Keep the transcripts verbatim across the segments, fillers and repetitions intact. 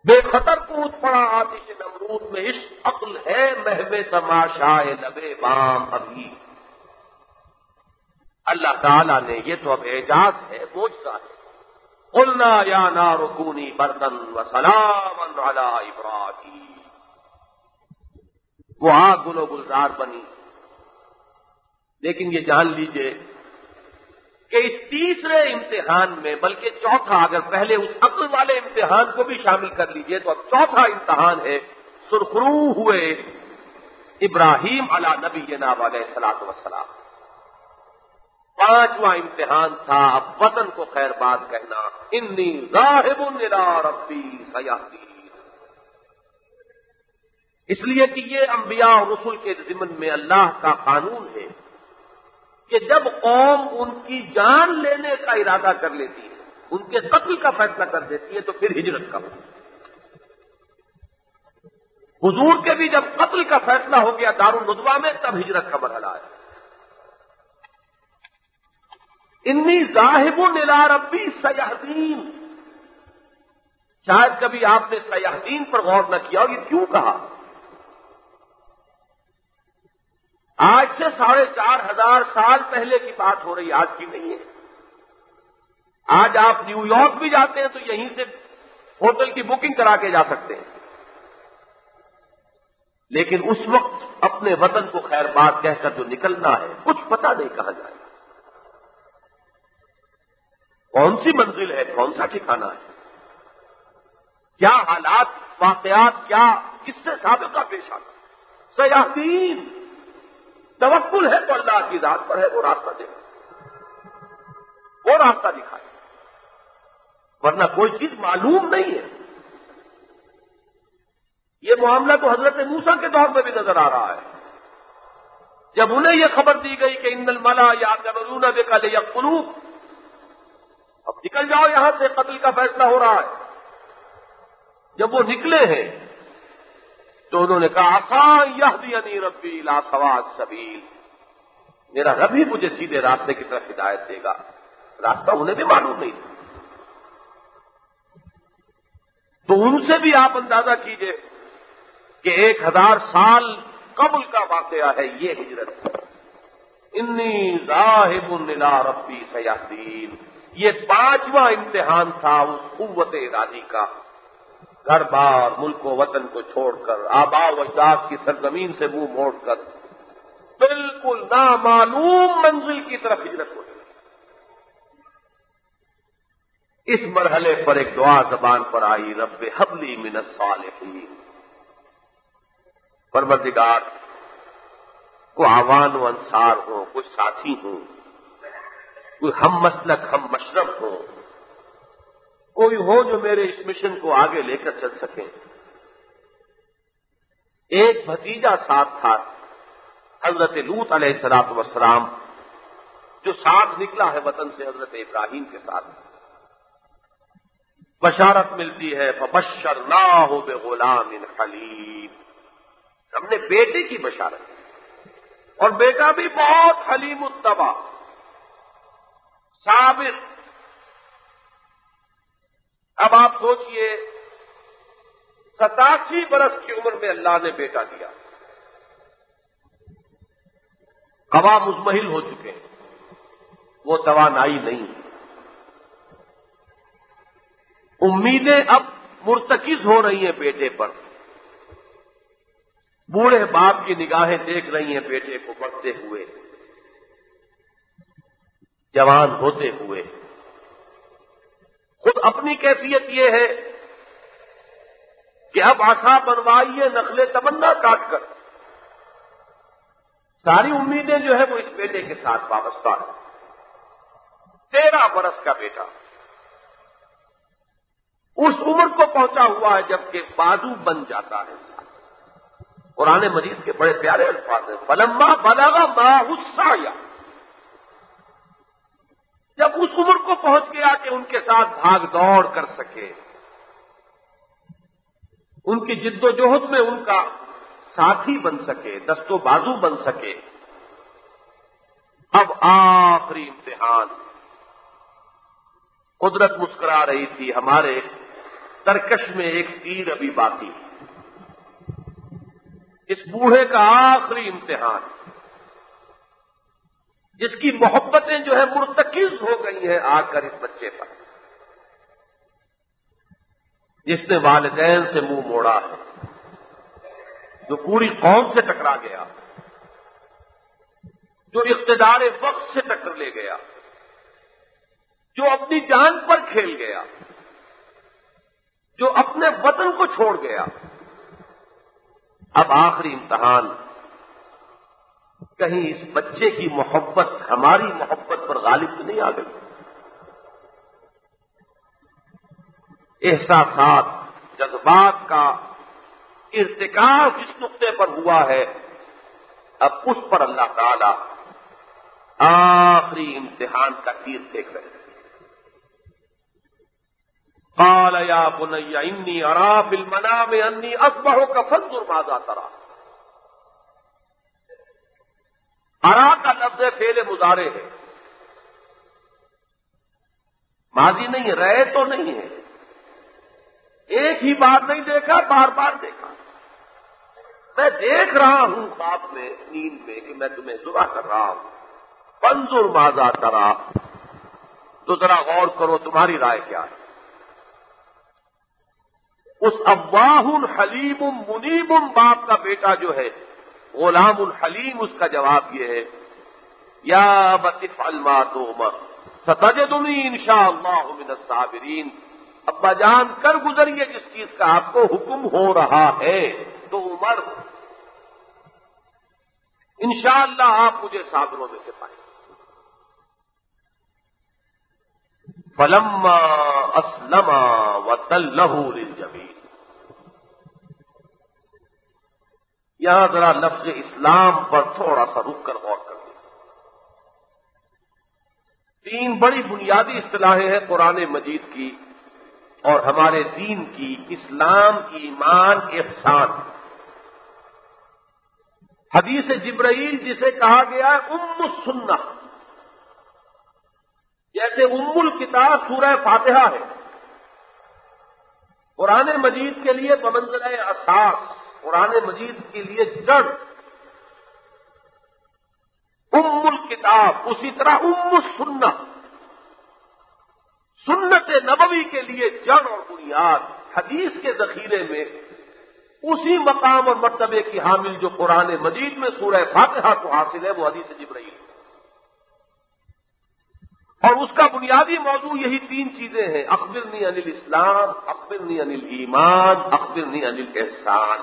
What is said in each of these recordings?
بے خطر کود پڑا آتش نمرود میں، عشق عقل ہے محو تماشائے لبے بام ابھی۔ اللہ تعالیٰ نے، یہ تو اب اعجاز ہے، معجزہ ہے، قلنا یا نار کونی بردن وسلاما علی ابراہیم، وہ آگ گل و گلزار بنی۔ لیکن یہ جان لیجئے کہ اس تیسرے امتحان میں، بلکہ چوتھا، اگر پہلے اس عقل والے امتحان کو بھی شامل کر لیجئے تو اب چوتھا امتحان ہے سرخرو ہوئے ابراہیم علی نبینا علیہ الصلوۃ والسلام۔ پانچواں امتحان تھا اب وطن کو خیر بات کہنا، انی ذاہب الی ربی سیہدین۔ اس لیے کہ یہ انبیاء اور رسل کے ضمن میں اللہ کا قانون ہے کہ جب قوم ان کی جان لینے کا ارادہ کر لیتی ہے، ان کے قتل کا فیصلہ کر دیتی ہے، تو پھر ہجرت کا ہو۔ حضور کے بھی جب قتل کا فیصلہ ہو گیا دارالندوا میں، تب ہجرت کا مرحلہ ہے۔ انی ذاہب الی ربی سیہدین، شاید کبھی آپ نے سیہدین پر غور نہ کیا، اور یہ کیوں کہا؟ آج سے ساڑھے چار ہزار سال پہلے کی بات ہو رہی ہے، آج کی نہیں ہے۔ آج آپ نیو یارک بھی جاتے ہیں تو یہیں سے ہوٹل کی بکنگ کرا کے جا سکتے ہیں، لیکن اس وقت اپنے وطن کو خیر بات کہہ کر جو نکلنا ہے، کچھ پتہ نہیں کہاں جائے، کون سی منزل ہے، کون سا ٹھکانہ ہے، کیا حالات واقعات، کیا کس سے سابقہ پیش آتا۔ سیاحین توکل ہے تو اللہ کی ذات پر ہے، وہ راستہ دے، وہ راستہ دکھائے، ورنہ کوئی چیز معلوم نہیں ہے۔ یہ معاملہ تو حضرت موسیٰ کے دور میں بھی نظر آ رہا ہے، جب انہیں یہ خبر دی گئی کہ ان الملا یأتمرون بک لیقتلوک، اب نکل جاؤ یہاں سے، قتل کا فیصلہ ہو رہا ہے۔ جب وہ نکلے ہیں تو انہوں نے کہا عسیٰ یہدینی ربی الی سواء السبیل، میرا رب ہی مجھے سیدھے راستے کی طرف ہدایت دے گا۔ راستہ انہیں بھی معلوم نہیں تھا۔ تو ان سے بھی آپ اندازہ کیجئے کہ ایک ہزار سال قبل کا واقعہ ہے یہ ہجرت۔ انی ذاہب الی ربی سیہدین، یہ پانچواں امتحان تھا اس قوت ارادی کا، گھر بار ملک و وطن کو چھوڑ کر، آباء و اجداد کی سرزمین سے منہ موڑ کر بالکل نامعلوم منزل کی طرف ہجرت ہو گئی۔ اس مرحلے پر ایک دعا زبان پر آئی، رب ہب لی من الصالحین، پروردگار کو آوان و انصار ہو، کچھ ساتھی ہوں، کوئی ہم مسلک ہم مشرب ہو، کوئی ہو جو میرے اس مشن کو آگے لے کر چل سکیں۔ ایک بھتیجا ساتھ تھا حضرت لوط علیہ الصلوۃ والسلام، جو ساتھ نکلا ہے وطن سے حضرت ابراہیم کے ساتھ۔ بشارت ملتی ہے فبشرناہ بغلام حلیم، ہم نے بیٹے کی بشارت دی، اور بیٹا بھی بہت حلیم الطبع، صابر۔ اب آپ سوچئے ستاسی برس کی عمر میں اللہ نے بیٹا دیا، قوا مزمحل ہو چکے ہیں، وہ توانائی نہیں، امیدیں اب مرتکز ہو رہی ہیں بیٹے پر، بوڑھے باپ کی نگاہیں دیکھ رہی ہیں بیٹے کو بڑھتے ہوئے، جوان ہوتے ہوئے۔ خود اپنی کیفیت یہ ہے کہ اب عصا بنوائیے نخل تمنا کاٹ کر، ساری امیدیں جو ہے وہ اس بیٹے کے ساتھ وابستہ ہے۔ تیرہ برس کا بیٹا اس عمر کو پہنچا ہوا ہے جب کہ بازو بن جاتا ہے انسان۔ قرآن مجید کے بڑے پیارے الفاظ ہیں، فلما بلغ معہ السعی، جب اس عمر کو پہنچ گیا کہ ان کے ساتھ بھاگ دوڑ کر سکے، ان کی جد و جہد میں ان کا ساتھی بن سکے، دست و بازو بن سکے۔ اب آخری امتحان، قدرت مسکرا رہی تھی، ہمارے ترکش میں ایک تیر ابھی باقی ہے۔ اس بوڑھے کا آخری امتحان، جس کی محبتیں جو ہے مرتکز ہو گئی ہیں آ کر اس بچے پر، جس نے والدین سے منہ موڑا ہے، جو پوری قوم سے ٹکرا گیا، جو اقتدار وقت سے ٹکر لے گیا، جو اپنی جان پر کھیل گیا، جو اپنے وطن کو چھوڑ گیا۔ اب آخری امتحان، کہیں اس بچے کی محبت ہماری محبت پر غالب تو نہیں آ گئی؟ احساسات، جذبات کا ارتکاب جس نقطے پر ہوا ہے، اب اس پر اللہ تعالی آخری امتحان کا تیر پھینک رہے ہیں۔ قال یا بنی انی ارا فی المنام انی اصبحک فانظر ماذا تری۔ ارا کا لفظ فعل مضارع ہے، ماضی نہیں ہے، رہے تو نہیں ہے، ایک ہی بار نہیں دیکھا، بار بار دیکھا۔ میں دیکھ رہا ہوں خواب میں، نیند میں، کہ میں تمہیں ذبح کر رہا ہوں۔ فانظر ماذا تری، تو ذرا غور کرو تمہاری رائے کیا ہے۔ اس اواہ حلیم منیب باپ کا بیٹا جو ہے، غلام الحلیم، اس کا جواب یہ ہے، یا ابت افعل ما تؤمر ستجدنی انشاء اللہ من الصابرین۔ ابا جان کر گزریے جس چیز کا آپ کو حکم ہو رہا ہے، تو عمر انشاءاللہ آپ مجھے صابروں میں سے پائیں۔ فلما اسلما وتلہ للجبین۔ یہاں ذرا لفظ اسلام پر تھوڑا سا رک کر غور کر لیں۔ تین بڑی بنیادی اصطلاحیں ہیں قرآن مجید کی اور ہمارے دین کی، اسلام، ایمان، احسان۔ حدیث جبرائیل جسے کہا گیا ہے ام السنہ، جیسے ام الکتاب سورہ فاتحہ ہے، قرآن مجید کے لیے بمنزلہ اساس، قرآن مجید کے لیے جڑ ام الکتاب، اسی طرح ام السنہ سنت نبوی کے لیے جڑ اور بنیاد، حدیث کے ذخیرے میں اسی مقام اور مرتبے کی حامل جو قرآن مجید میں سورہ فاتحہ کو حاصل ہے، وہ حدیث جبرائیل ہے۔ اور اس کا بنیادی موضوع یہی تین چیزیں ہیں، اخبرنی عن الاسلام، اخبرنی عن الایمان، اخبرنی عن الاحسان۔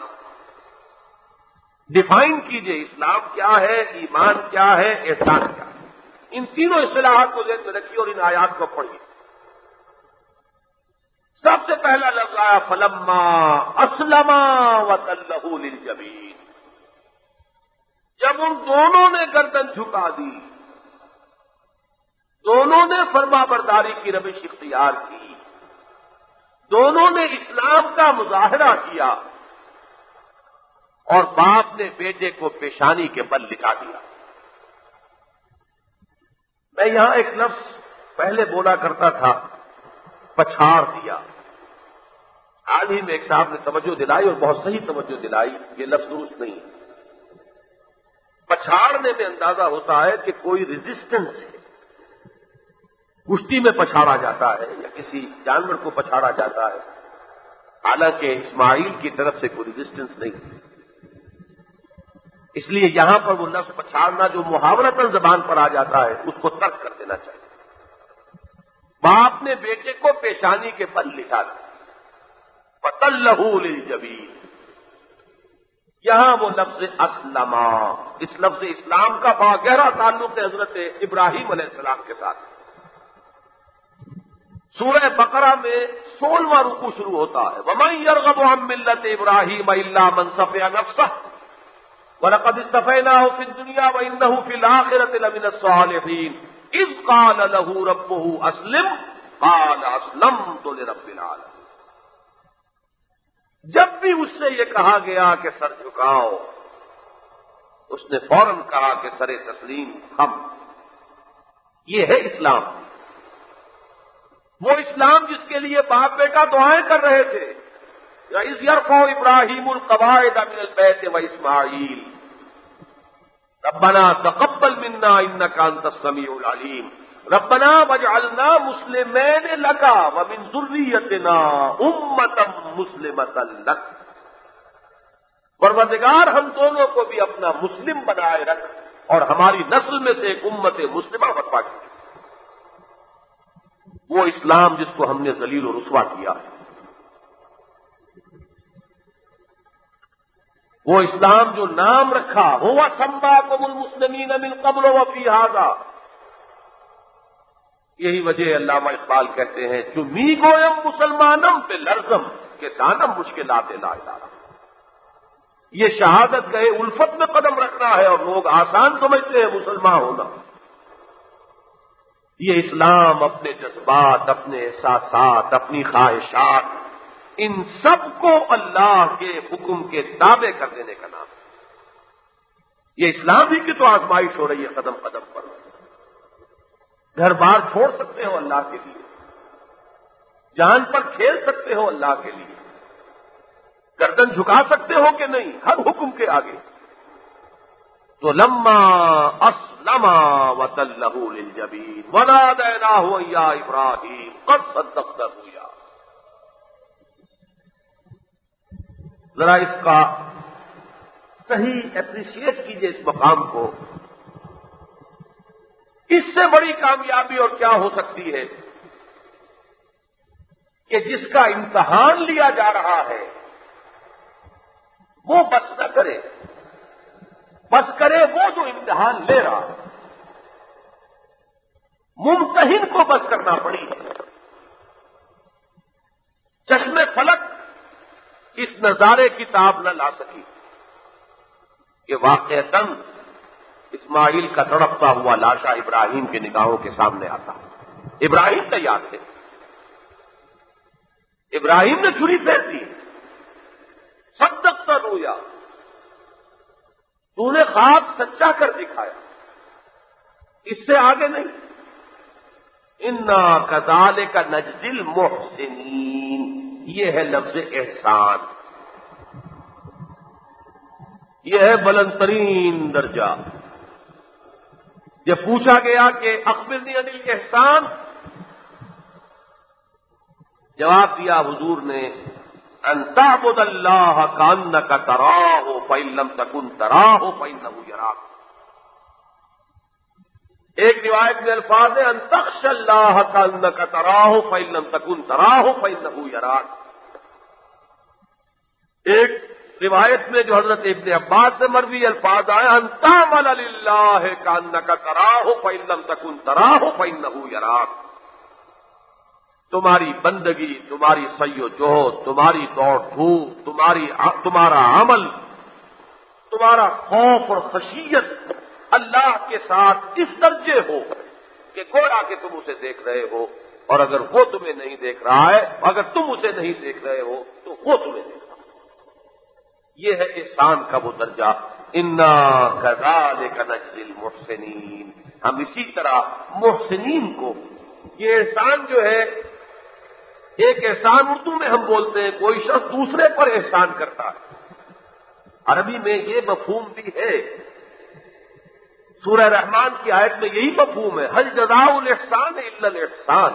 ڈیفائن کیجئے اسلام کیا ہے، ایمان کیا ہے، احسان کیا ہے۔ ان تینوں اصطلاحات کو ذہن میں رکھیے اور ان آیات کو پڑھیے۔ سب سے پہلا لفظ آیا فلما اسلما وتلہ للجبین۔ جب ان دونوں نے گردن جھکا دی، دونوں نے فرما برداری کی روش اختیار کی، دونوں نے اسلام کا مظاہرہ کیا، اور باپ نے بیٹے کو پیشانی کے بل لٹا دیا۔ میں یہاں ایک لفظ پہلے بولا کرتا تھا، پچھاڑ دیا۔ حال ہی میں ایک صاحب نے توجہ دلائی اور بہت صحیح توجہ دلائی، یہ لفظ درست نہیں ہے۔ پچھاڑنے میں اندازہ ہوتا ہے کہ کوئی ریزسٹنس ہے، کشتی میں پچھاڑا جاتا ہے یا کسی جانور کو پچھاڑا جاتا ہے، حالانکہ اسماعیل کی طرف سے کوئی ریزسٹنس نہیں تھی۔ اس لیے یہاں پر وہ لفظ پچھاڑنا جو محاورتاً زبان پر آ جاتا ہے، اس کو ترک کر دینا چاہیے۔ باپ نے بیٹے کو پیشانی کے بل لٹا دیا، فَتَلَّهُ لِلْجَبِينِ۔ یہاں وہ لفظ اسلما، اس لفظ اسلام کا بڑا گہرا تعلق ہے حضرت ابراہیم علیہ السلام کے ساتھ۔ سورہ بقرہ میں سولہواں رکوع شروع ہوتا ہے، وَمَن يَرْغَبُ عَن مِّلَّةِ إِبْرَاهِيمَ إِلَّا مَن سَفِهَ نَفْسَهُ وَلَقَدِ اصْطَفَيْنَاهُ فِي الدُّنْيَا وَإِنَّهُ فِي الْآخِرَةِ لَمِنَ الصَّالِحِينَ إِذْ قَالَ لَهُ رَبُّهُ أَسْلِمْ قَالَ أَسْلَمْتُ لِرَبِّ الْعَالَمِينَ۔ جب بھی اس سے یہ کہا گیا کہ سر جھکاؤ، اس نے فوراً کہا کہ سر تسلیم خم۔ یہ ہے اسلام۔ وہ اسلام جس کے لیے باپ بیٹا دعائیں کر رہے تھے، اِذْ يَرْفَعُ إِبْرَاهِيمُ الْقَوَاعِدَ مِنَ الْبَيْتِ وَإِسْمَاعِيلُ رَبَّنَا تَقَبَّلْ مِنَّا إِنَّكَ أَنْتَ السَّمِيعُ الْعَلِيمُ رَبَّنَا وَاجْعَلْنَا مُسْلِمَيْنِ لَكَ وَمِنْ ذُرِّيَّتِنَا أُمَّةً مُسْلِمَةً لَكَ، پروردگار ہم دونوں کو بھی اپنا مسلم بنائے رکھ اور ہماری نسل میں سے ایک امت مسلمہ برپا کی، وہ اسلام جس کو ہم نے ذلیل و رسوا کیا ہے، وہ اسلام جو نام رکھا ہوا سماکم المسلمین من قبل وفی ھذا، یہی وجہ علامہ اقبال کہتے ہیں چمی گویم مسلمانم پہ لرزم کہ دانم مشکلات لا الہ، یہ شہادت گئے الفت میں قدم رکھنا ہے اور لوگ آسان سمجھتے ہیں مسلمان ہونا، یہ اسلام اپنے جذبات، اپنے احساسات، اپنی خواہشات، ان سب کو اللہ کے حکم کے تابع کر دینے کا نام ہے۔ یہ اسلام ہی کی تو آزمائش ہو رہی ہے قدم قدم پر، گھر بار چھوڑ سکتے ہو اللہ کے لیے، جان پر کھیل سکتے ہو اللہ کے لیے، گردن جھکا سکتے ہو کہ نہیں ہر حکم کے آگے، تو لما اسلم وتلہ للجبین ونادیناہ یا ابراہیم قد صدقت الرؤیا، ذرا اس کا صحیح اپریشیٹ کیجئے اس مقام کو، اس سے بڑی کامیابی اور کیا ہو سکتی ہے کہ جس کا امتحان لیا جا رہا ہے وہ بس نہ کرے، بس کرے وہ جو امتحان لے رہا ہے، ممتحن کو بس کرنا پڑی ہے۔ چشم فلک اس نظارے کی تاب نہ لا سکی کہ واقعتاً اسماعیل کا تڑپتا ہوا لاشا ابراہیم کے نگاہوں کے سامنے آتا، ابراہیم تیار تھے، ابراہیم نے چھری پھینک دی، صدقت الرؤیا، تو نے خواب سچا کر دکھایا، اس سے آگے نہیں۔ انا کذالک نجزی المحسنین، یہ ہے لفظ احسان، یہ ہے بلند ترین درجہ۔ جب پوچھا گیا کہ اخبرنی عن الاحسان، جواب دیا حضور نے ان تعبد اللہ کانک تراہ فإن لم تکن تراہ فإنہ یراک۔ ایک روایت میں الفاظ ہے ان تخشى اللہ کانک تراہ فإن لم تکن تراہ فإنہ یراک۔ ایک روایت میں جو حضرت ابن عباس سے مروی الفاظ آئے ان تعمل للہ کانک تراہ فإن لم تکن تراہ فإنہ یراک، تمہاری بندگی، تمہاری سعی و جہد، تمہاری دوڑ دھوپ، تمہاری تمہارا عمل، تمہارا خوف اور خشیت اللہ کے ساتھ اس درجے ہو کہ گویا کہ تم اسے دیکھ رہے ہو، اور اگر وہ تمہیں نہیں دیکھ رہا ہے، اگر تم اسے نہیں دیکھ رہے ہو تو وہ تمہیں دیکھ رہا ہے۔ یہ ہے احسان کا وہ درجہ، انا کذالک نجزی المحسنین، ہم اسی طرح محسنین کو، یہ احسان جو ہے ایک احسان اردو میں ہم بولتے ہیں کوئی شخص دوسرے پر احسان کرتا ہے، عربی میں یہ مفہوم بھی ہے، سورہ رحمان کی آیت میں یہی مفہوم ہے، هل جزاء الاحسان الا الاحسان،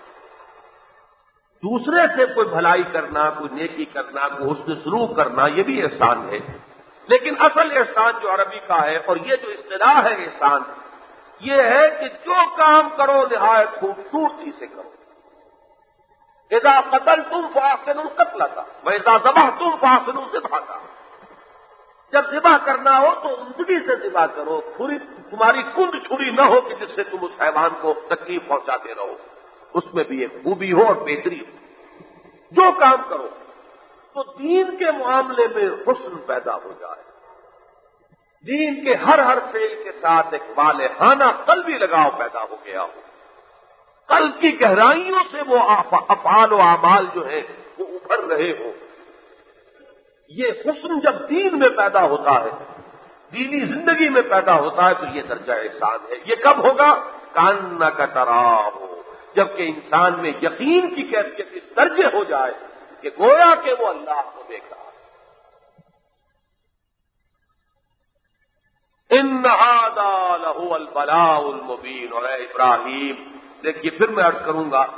دوسرے سے کوئی بھلائی کرنا، کوئی نیکی کرنا، کوئی حسن سلوک کرنا، یہ بھی احسان ہے، لیکن اصل احسان جو عربی کا ہے اور یہ جو اصطلاح ہے احسان، یہ ہے کہ جو کام کرو نہایت خوبصورتی سے کرو، اذا قتلتم فاحسنوا القتلۃ واذا ذبحتم فاحسنوا الذبحۃ، جب ذبح کرنا ہو تو عمدگی سے ذبح کرو، چھری تمہاری کند چھری نہ ہو کہ جس سے تم اس حیوان کو تکلیف پہنچاتے رہو، اس میں بھی ایک خوبی ہو اور بہتری ہو۔ جو کام کرو تو دین کے معاملے میں حسن پیدا ہو جائے، دین کے ہر ہر فعل کے ساتھ ایک والہانہ قلبی لگاؤ پیدا ہو گیا ہو، قلب کی گہرائیوں سے وہ افعال و اعمال جو ہیں وہ ابھر رہے ہو۔ یہ حسن جب دین میں پیدا ہوتا ہے، دینی زندگی میں پیدا ہوتا ہے، تو یہ درجہ احسان ہے۔ یہ کب ہوگا؟ کانک تراہ، جبکہ انسان میں یقین کی کیفیت اس درجے ہو جائے کہ گویا کہ وہ اللہ کو دیکھ رہا ہے۔ ان ھذا لہو البلاء المبین۔ اور اے ابراہیم، دیکھیے پھر میں عرض کروں گا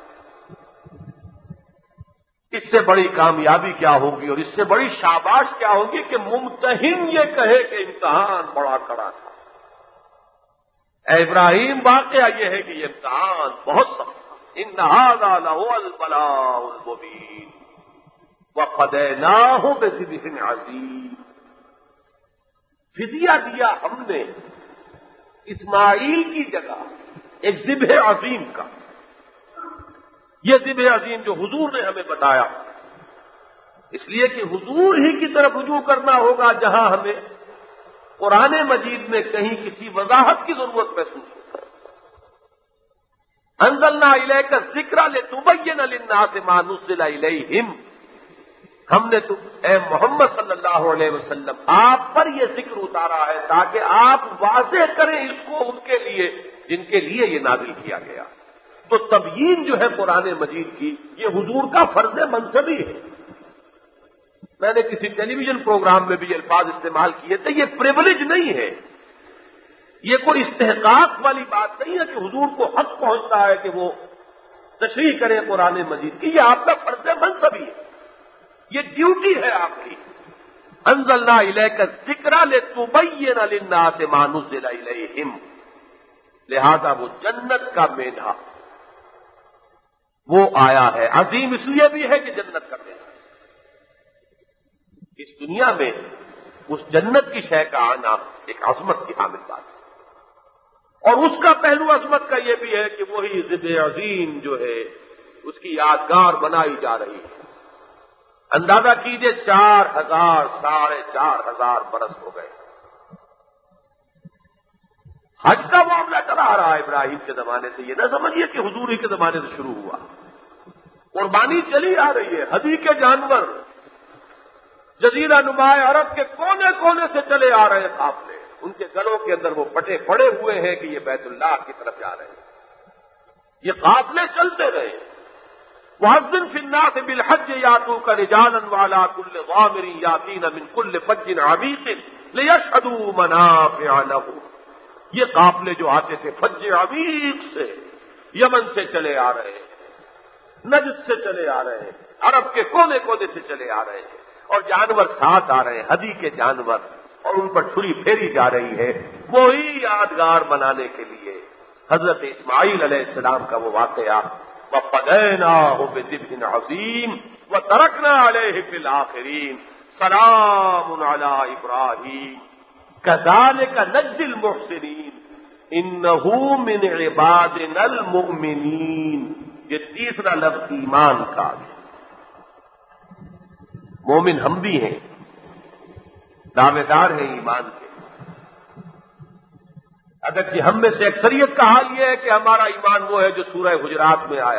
اس سے بڑی کامیابی کیا ہوگی اور اس سے بڑی شاباش کیا ہوگی کہ ممتحن یہ کہے کہ امتحان بڑا کڑا تھا۔ اے ابراہیم، واقعہ یہ ہے کہ یہ امتحان بہت سخت تھا۔ ان ھذا لہو البلاء المبین وفدیناہ بذبح عظیم۔ فدیہ دیا ہم نے اسماعیل کی جگہ ایک ذبح عظیم کا۔ یہ ذبح عظیم جو حضور نے ہمیں بتایا، اس لیے کہ حضور ہی کی طرف رجوع کرنا ہوگا جہاں ہمیں قرآن مجید میں کہیں کسی وضاحت کی ضرورت محسوس ہو۔ انزلنا الیک الذکر لتبین للناس ما نزل الیہم۔ ہم نے تو اے محمد صلی اللہ علیہ وسلم آپ پر یہ ذکر اتارا ہے تاکہ آپ واضح کریں اس کو ان کے لیے جن کے لیے یہ نازل کیا گیا۔ تو تبیین جو ہے قرآن مجید کی، یہ حضور کا فرض منصبی ہے۔ میں نے کسی ٹیلی ویژن پروگرام میں بھی یہ الفاظ استعمال کیے تھے، یہ پریولیج نہیں ہے، یہ کوئی استحقاق والی بات نہیں ہے کہ حضور کو حق پہنچتا ہے کہ وہ تشریح کریں قرآن مجید کی، یہ آپ کا فرض منصبی ہے، یہ ڈیوٹی ہے آپ کی۔ انزلنا الیک الذکر لتبین للناس ما نزل الیہم۔ لہذا وہ جنت کا مینہ وہ آیا ہے، عظیم اس لیے بھی ہے کہ جنت کا مینہ اس دنیا میں اس جنت کی شے کا آنا ایک عظمت کی حامل بات ہے، اور اس کا پہلو عظمت کا یہ بھی ہے کہ وہی ذبح عظیم جو ہے اس کی یادگار بنائی جا رہی ہے۔ اندازہ کیجئے چار ہزار ساڑھے چار ہزار برس ہو گئے۔ حج کا معاملہ چلا آ رہا ہے ابراہیم کے زمانے سے، یہ نہ سمجھیے کہ حضور ہی کے زمانے سے شروع ہوا۔ قربانی چلی آ رہی ہے، ہدی کے جانور جزیرہ نما عرب کے کونے کونے سے چلے آ رہے ہیں قافلے، ان کے گلوں کے اندر وہ پٹے پڑے ہوئے ہیں کہ یہ بیت اللہ کی طرف جا رہے ہیں۔ یہ قافلے چلتے رہے۔ وَأَذِّنْ فِي النَّاسِ بِالْحَجِّ يَأْتُوكَ رِجَالًا وَعَلَىٰ كُلِّ ضَامِرٍ يَأْتِينَ مِنْ كُلِّ فَجٍّ عَمِيقٍ لِيَشْهَدُوا مَنَافِعَ لَهُمْ۔ یہ قافلے جو آتے تھے فج عمیق سے، یمن سے چلے آ رہے ہیں، نجد سے چلے آ رہے ہیں، عرب کے کونے کونے سے چلے آ رہے ہیں، اور جانور ساتھ آ رہے ہیں، ہدی کے جانور، اور ان پر چھری پھیری جا رہی ہے وہی یادگار بنانے کے لیے۔ حضرت اسماعیل علیہ السلام کا وہ واقعہ، وَفَدَيْنَاهُ بِذِبْحٍ عَظِيمٍ وَتَرَكْنَا عَلَيْهِ فِي الْآخِرِينَ سَلَامٌ عَلَىٰ إِبْرَاهِيمَ كَذَٰلِكَ نَجْزِي الْمُحْسِنِينَ إِنَّهُ مِنْ عِبَادِنَا الْمُؤْمِنِينَ۔ یہ تیسرا لفظ ایمان کا ہے۔ مومن ہم بھی ہیں، دعوے دار ہیں ایمان کے، اگرچہ ہم میں سے اکثریت کا حال یہ ہے کہ ہمارا ایمان وہ ہے جو سورہ حجرات میں آیا،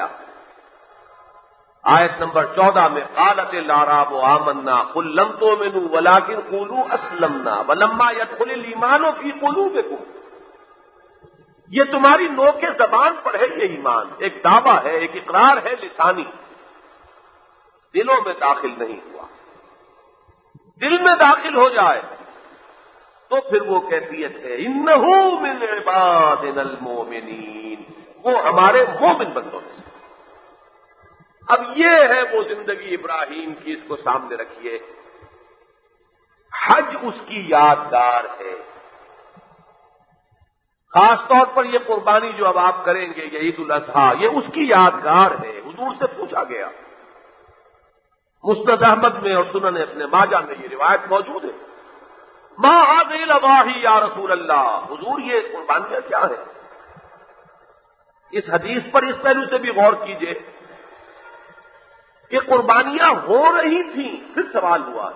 آیت نمبر چودہ میں قالت الاعراب آمنا قل لم تؤمنوا ولكن قولوا اسلمنا ولما يدخل الايمان في قلوبكم۔ یہ تمہاری نوک زبان پر ہے، یہ ایمان ایک دعویٰ ہے، ایک اقرار ہے لسانی، دلوں میں داخل نہیں ہوا۔ دل میں داخل ہو جائے تو پھر وہ کیفیت ہے انہ من عبادنا المؤمنین، وہ ہمارے مومن بندوں سے۔ اب یہ ہے وہ زندگی ابراہیم کی، اس کو سامنے رکھیے۔ حج اس کی یادگار ہے، خاص طور پر یہ قربانی جو اب آپ کریں گے، یہ عید الاضحیٰ، یہ اس کی یادگار ہے۔ حضور سے پوچھا گیا، مسند احمد میں اور سنن ابن ماجہ میں یہ روایت موجود ہے، ما هذه الاضاحی یا رسول اللہ، حضور یہ قربانیاں کیا ہیں؟ اس حدیث پر اس پہلو سے بھی غور کیجئے کہ قربانیاں ہو رہی تھیں، پھر سوال ہوا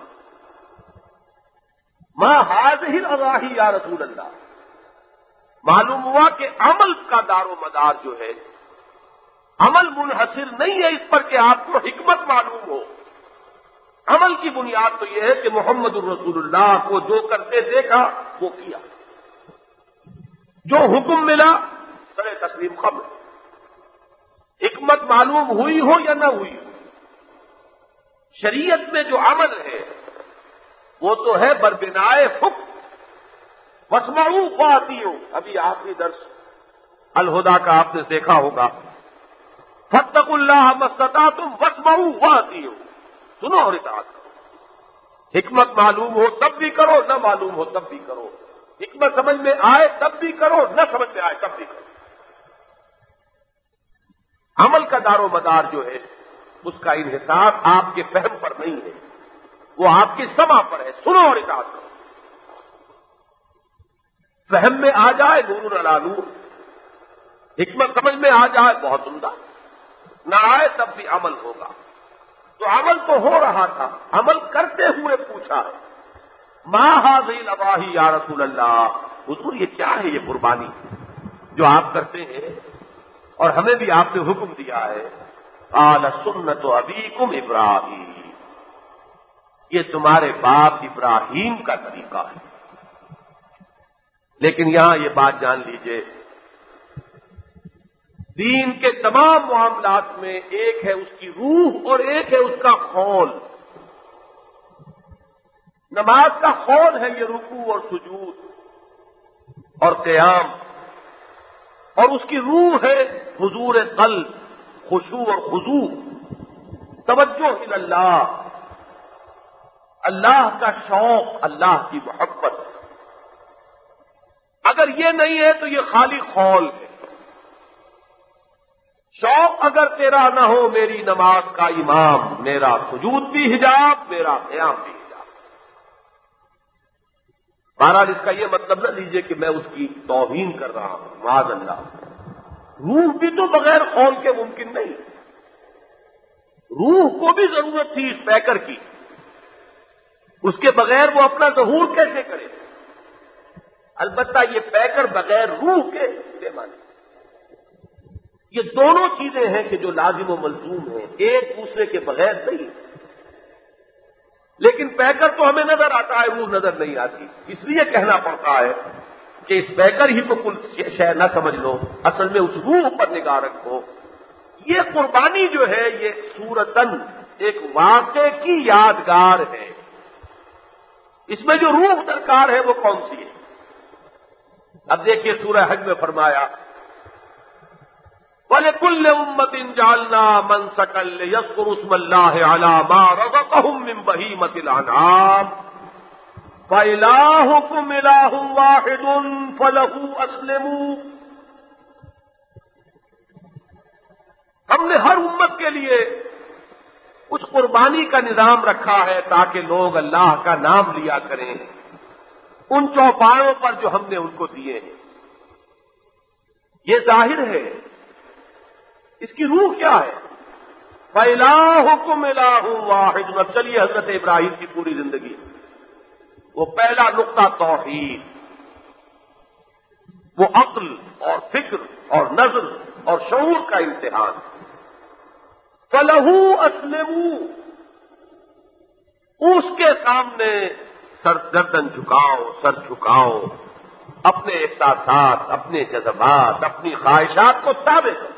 ما هذه الاضاحی یا رسول اللہ، معلوم ہوا کہ عمل کا دار و مدار جو ہے، عمل منحصر نہیں ہے اس پر کہ آپ کو حکمت معلوم ہو۔ عمل کی بنیاد تو یہ ہے کہ محمد الرسول اللہ کو جو کرتے دیکھا وہ کیا، جو حکم ملا سر تسلیم قبل۔ حکمت معلوم ہوئی ہو یا نہ ہوئی ہو، شریعت میں جو عمل ہے وہ تو ہے بربنائے حکم، واسمعوا واتیعوا۔ ابھی آخری درس الہدا کا آپ نے دیکھا ہوگا، فاتقوا اللہ ما استطعتم واسمعوا واتیعوا، سنو اور اطاعت کرو۔ حکمت معلوم ہو تب بھی کرو، نہ معلوم ہو تب بھی کرو، حکمت سمجھ میں آئے تب بھی کرو، نہ سمجھ میں آئے تب بھی کرو۔ عمل کا دار و مدار جو ہے اس کا انحصار آپ کے فہم پر نہیں ہے، وہ آپ کی سمع پر ہے، سنو اور اطاعت کرو۔ فہم میں آ جائے نور علی نور، حکمت سمجھ میں آ جائے بہت عمدہ، نہ آئے تب بھی عمل ہوگا۔ تو عمل تو ہو رہا تھا، عمل کرتے ہوئے پوچھا ہے، ما ھذہ الاضاحی یا رسول اللہ، حضور یہ کیا ہے یہ قربانی جو آپ کرتے ہیں اور ہمیں بھی آپ نے حکم دیا ہے؟ قال سنت ابیکم ابراہیم، یہ تمہارے باپ ابراہیم کا طریقہ ہے۔ لیکن یہاں یہ بات جان لیجئے، دین کے تمام معاملات میں ایک ہے اس کی روح اور ایک ہے اس کا خول۔ نماز کا خول ہے یہ رکوع اور سجود اور قیام، اور اس کی روح ہے حضور قلب، خشوع اور خضوع، توجہ الی اللہ، اللہ کا شوق، اللہ کی محبت۔ اگر یہ نہیں ہے تو یہ خالی خول ہے۔ شوق اگر تیرا نہ ہو میری نماز کا امام، میرا سجود بھی حجاب، میرا قیام بھی حجاب۔ بہرحال اس کا یہ مطلب نہ لیجیے کہ میں اس کی توہین کر رہا ہوں، معاذ اللہ۔ روح بھی تو بغیر خول کے ممکن نہیں، روح کو بھی ضرورت تھی اس پیکر کی، اس کے بغیر وہ اپنا ظہور کیسے کرے؟ البتہ یہ پیکر بغیر روح کے بے معنی۔ یہ دونوں چیزیں ہیں کہ جو لازم و ملزوم ہیں، ایک دوسرے کے بغیر نہیں۔ لیکن پیکر تو ہمیں نظر آتا ہے، روح نظر نہیں آتی، اس لیے کہنا پڑتا ہے کہ اس پیکر ہی تو کل شے نہ سمجھ لو، اصل میں اس روح پر نگاہ رکھو۔ یہ قربانی جو ہے یہ صورتاً ایک واقعے کی یادگار ہے، اس میں جو روح درکار ہے وہ کون سی ہے؟ اب دیکھیے سورہ حج میں فرمایا وَلِكُلِّ أُمَّةٍ جَعَلْنَا مَنسَكًا لِيَذْكُرُوا اسْمَ اللَّهِ عَلَى مَا رَزَقَهُم مِّن بَهِيمَةِ الْأَنْعَامِ فَإِلَٰهُكُمْ إِلَٰهٌ وَاحِدٌ فَلَهُ أَسْلِمُوا۔ ہم نے ہر امت کے لیے کچھ قربانی کا نظام رکھا ہے تاکہ لوگ اللہ کا نام لیا کریں ان چوپایوں پر جو ہم نے ان کو دیے ہیں۔ یہ ظاہر ہے، اس کی روح کیا ہے؟ فَإِلَٰهُكُمْ إِلَٰهٌ وَاحِدٌ۔ اب چلیے حضرت ابراہیم کی پوری زندگی، وہ پہلا نقطہ توحید، وہ عقل اور فکر اور نظر اور شعور کا امتحان۔ فَلَهُ أَسْلِمُوا، اس کے سامنے سر گردن جھکاؤ، سر جھکاؤ، اپنے احساسات، اپنے جذبات، اپنی خواہشات کو تابع کرو۔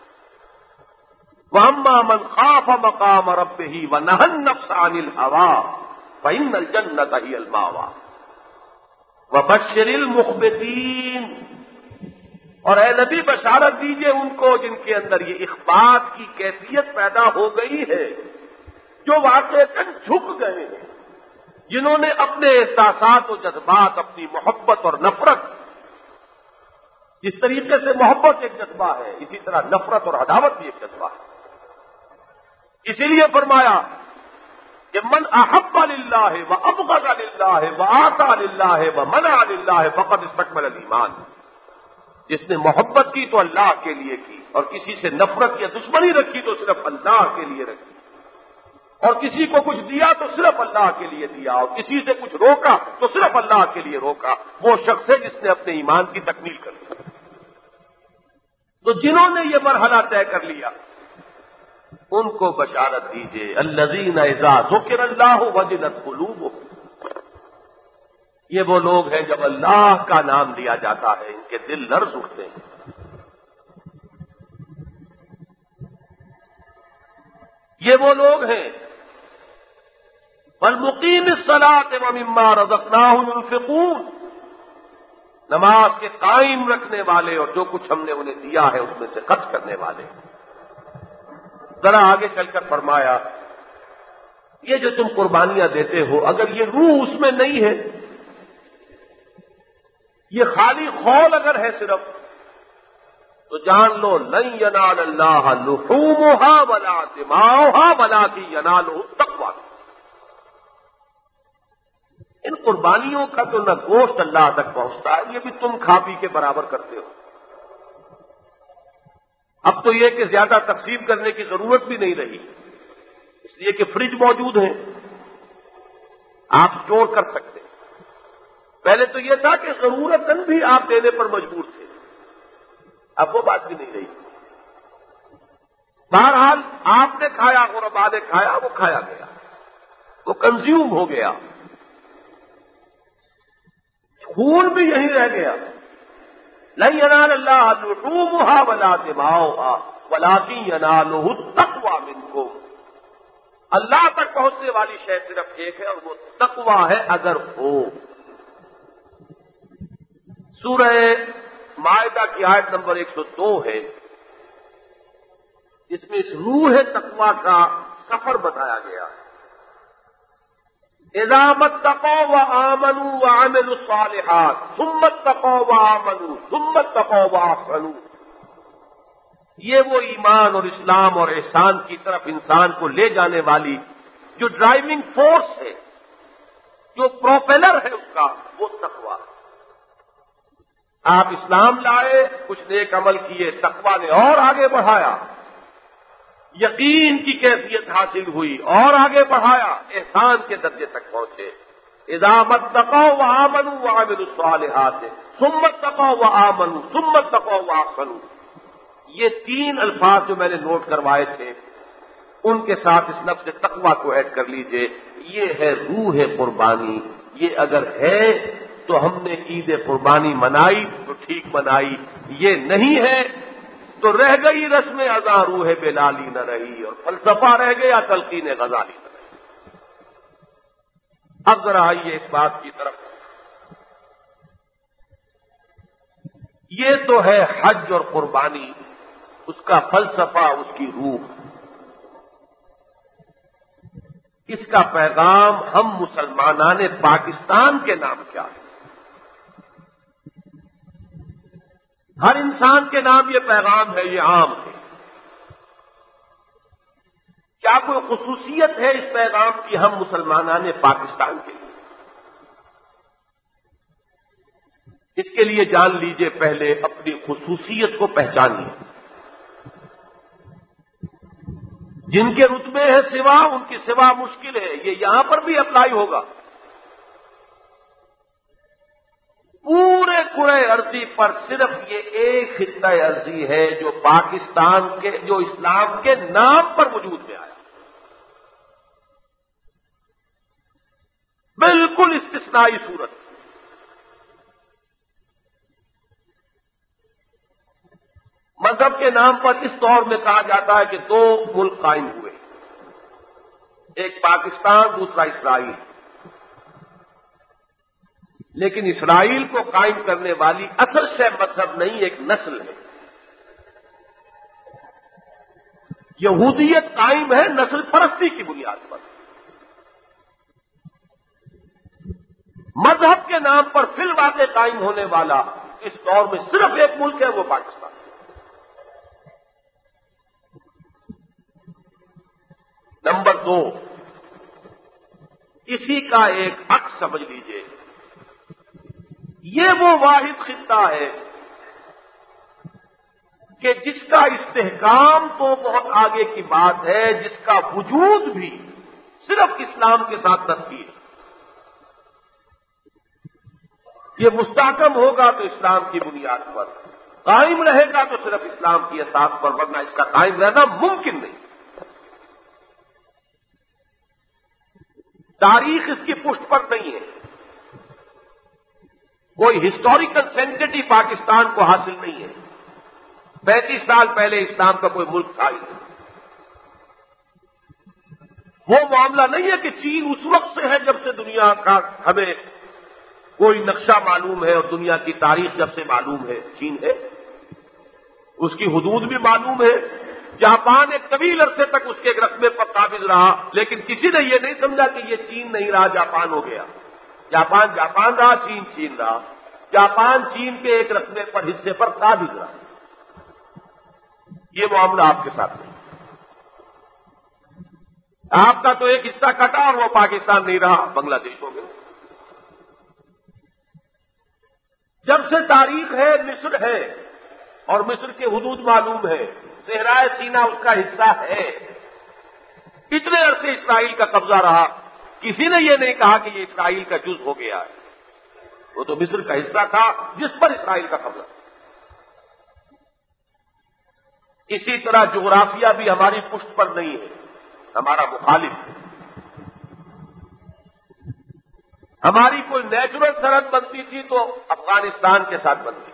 وَأَمَّا مَنْ خَافَ مَقَامَ رَبِّهِ وَنَهَى النَّفْسَ عَنِ الْهَوَىٰ فَإِنَّ الْجَنَّةَ هِيَ الْمَأْوَىٰ وَبَشِّرِ الْمُخْبِتِينَ۔ اور اے نبی بشارت دیجئے ان کو جن کے اندر یہ اخبات کی کیفیت پیدا ہو گئی ہے، جو واقعتاً جھک گئے ہیں، جنہوں نے اپنے احساسات و جذبات، اپنی محبت اور نفرت، جس طریقے سے محبت ایک جذبہ ہے اسی طرح نفرت اور عداوت بھی ایک جذبہ ہے۔ اسی لیے فرمایا کہ من احب للہ وابغض للہ واعطى للہ ومنع للہ فقد استکمل الایمان۔ جس نے محبت کی تو اللہ کے لیے کی، اور کسی سے نفرت یا دشمنی رکھی تو صرف اللہ کے لیے رکھی، اور کسی کو کچھ دیا تو صرف اللہ کے لیے دیا، اور کسی سے کچھ روکا تو صرف اللہ کے لیے روکا، وہ شخص ہے جس نے اپنے ایمان کی تکمیل کر لی۔ تو جنہوں نے یہ مرحلہ طے کر لیا ان کو بشارت دیجیے، الذین اذا ذکر اللہ وجلت قلوبہم، یہ وہ لوگ ہیں جب اللہ کا نام لیا جاتا ہے ان کے دل لرز اٹھتے ہیں۔ یہ وہ لوگ ہیں والمقیم الصلاۃ ومما رزقناہم ينفقون، نماز کے قائم رکھنے والے اور جو کچھ ہم نے انہیں دیا ہے اس میں سے خرچ کرنے والے۔ ذرا آگے چل کر فرمایا یہ جو تم قربانیاں دیتے ہو اگر یہ روح اس میں نہیں ہے، یہ خالی خول اگر ہے صرف، تو جان لو لن ینال اللہ لحومها ولا دماؤها ولکن ینالہ التقوی۔ ان قربانیوں کا تو نہ گوشت اللہ تک پہنچتا ہے، یہ بھی تم کھا پی کے برابر کرتے ہو۔ اب تو یہ کہ زیادہ تقسیم کرنے کی ضرورت بھی نہیں رہی، اس لیے کہ فریج موجود ہیں، آپ اسٹور کر سکتے۔ پہلے تو یہ تھا کہ ضرورتاً بھی آپ دینے پر مجبور تھے، اب وہ بات بھی نہیں رہی۔ بہرحال آپ نے کھایا، غربا نے کھایا، وہ کھایا گیا، وہ کنزیوم ہو گیا، خون بھی یہیں رہ گیا۔ لن ینال اللہ لحومها ولا دماؤها ولکن ینالہ التقوی منکم۔ اللہ تک پہنچنے والی شے صرف ایک ہے اور وہ تقوی ہے اگر ہو۔ سورہ مائدہ کی آیت نمبر ایک سو دو ہے، جس میں اس روح تقوی کا سفر بتایا گیا۔ اذا اتقوا وآمنوا وعملوا الصالحات ثم اتقوا وآمنوا ثم اتقوا واحسنوا، یہ وہ ایمان اور اسلام اور احسان کی طرف انسان کو لے جانے والی جو ڈرائیونگ فورس ہے، جو پروپیلر ہے اس کا، وہ تقوی۔ آپ اسلام لائے، کچھ نیک عمل کیے، تقوی نے اور آگے بڑھایا، یقین کی کیفیت حاصل ہوئی اور آگے بڑھایا، احسان کے درجے تک پہنچے۔ اذا اتقوا وآمنوا وعملوا الصالحات ثم اتقوا وآمنوا ثم اتقوا واحسنوا، یہ تین الفاظ جو میں نے نوٹ کروائے تھے ان کے ساتھ اس لفظ تقوی کو ایڈ کر لیجئے۔ یہ ہے روح قربانی۔ یہ اگر ہے تو ہم نے عید قربانی منائی تو ٹھیک منائی، یہ نہیں ہے تو رہ گئی رسم ازاں روح بلالی نہ رہی اور فلسفہ رہ گیا تلقین غزالی نہ رہی۔ اب ذرا آئیے اس بات کی طرف، یہ تو ہے حج اور قربانی، اس کا فلسفہ، اس کی روح، اس کا پیغام ہم مسلمانان پاکستان کے نام کیا ہے؟ ہر انسان کے نام یہ پیغام ہے، یہ عام ہے۔ کیا کوئی خصوصیت ہے اس پیغام کی ہم مسلمانان پاکستان کے لیے؟ اس کے لیے جان لیجئے پہلے اپنی خصوصیت کو پہچانیے۔ جن کے رتبے ہیں سوا، ان کی سوا مشکل ہے، یہ یہاں پر بھی اپلائی ہوگا۔ پورے کرۂ ارضی پر صرف یہ ایک خطہ ارضی ہے جو پاکستان کے، جو اسلام کے نام پر وجود میں آیا، بالکل استثنائی صورت۔ مذہب کے نام پر اس دور میں کہا جاتا ہے کہ دو ملک قائم ہوئے، ایک پاکستان، دوسرا اسرائیل۔ لیکن اسرائیل کو قائم کرنے والی اصل شے مذہب نہیں، ایک نسل ہے۔ یہودیت قائم ہے نسل پرستی کی بنیاد پر۔ مذہب کے نام پر فی الواقع قائم ہونے والا اس دور میں صرف ایک ملک ہے، وہ پاکستان۔ نمبر دو، اسی کا ایک عکس سمجھ لیجئے، یہ وہ واحد خطہ ہے کہ جس کا استحکام تو بہت آگے کی بات ہے، جس کا وجود بھی صرف اسلام کے ساتھ ترتیب ہے۔ یہ مستحکم ہوگا تو اسلام کی بنیاد پر، قائم رہے گا تو صرف اسلام کی اساس پر، ورنہ اس کا قائم رہنا ممکن نہیں۔ تاریخ اس کی پشت پر نہیں ہے، کوئی ہسٹوریکل سینٹیٹی پاکستان کو حاصل نہیں ہے۔ پینتیس سال پہلے اسلام کا کوئی ملک تھا ہی نہیں۔ وہ معاملہ نہیں ہے کہ چین اس وقت سے ہے جب سے دنیا کا ہمیں کوئی نقشہ معلوم ہے اور دنیا کی تاریخ جب سے معلوم ہے چین ہے، اس کی حدود بھی معلوم ہے. جاپان ایک طویل عرصے تک اس کے ایک رقبے پر قابض رہا، لیکن کسی نے یہ نہیں سمجھا کہ یہ چین نہیں رہا، جاپان ہو گیا. جاپان جاپان رہا، چین چین رہا. جاپان چین کے ایک رقبے پر حصے پر قابض رہا. یہ معاملہ آپ کے ساتھ نہیں. آپ کا تو ایک حصہ کٹا اور وہ پاکستان نہیں رہا، بنگلہ دیش ہو گیا. جب سے تاریخ ہے مصر ہے اور مصر کے حدود معلوم ہے، صحرائے سینا اس کا حصہ ہے. اتنے عرصے اسرائیل کا قبضہ رہا، کسی نے یہ نہیں کہا کہ یہ اسرائیل کا جز ہو گیا ہے. وہ تو مصر کا حصہ تھا جس پر اسرائیل کا قبضہ. اسی طرح جغرافیہ بھی ہماری پشت پر نہیں ہے، ہمارا مخالف ہے. ہماری کوئی نیچرل سرحد بنتی تھی تو افغانستان کے ساتھ بنتی تھی،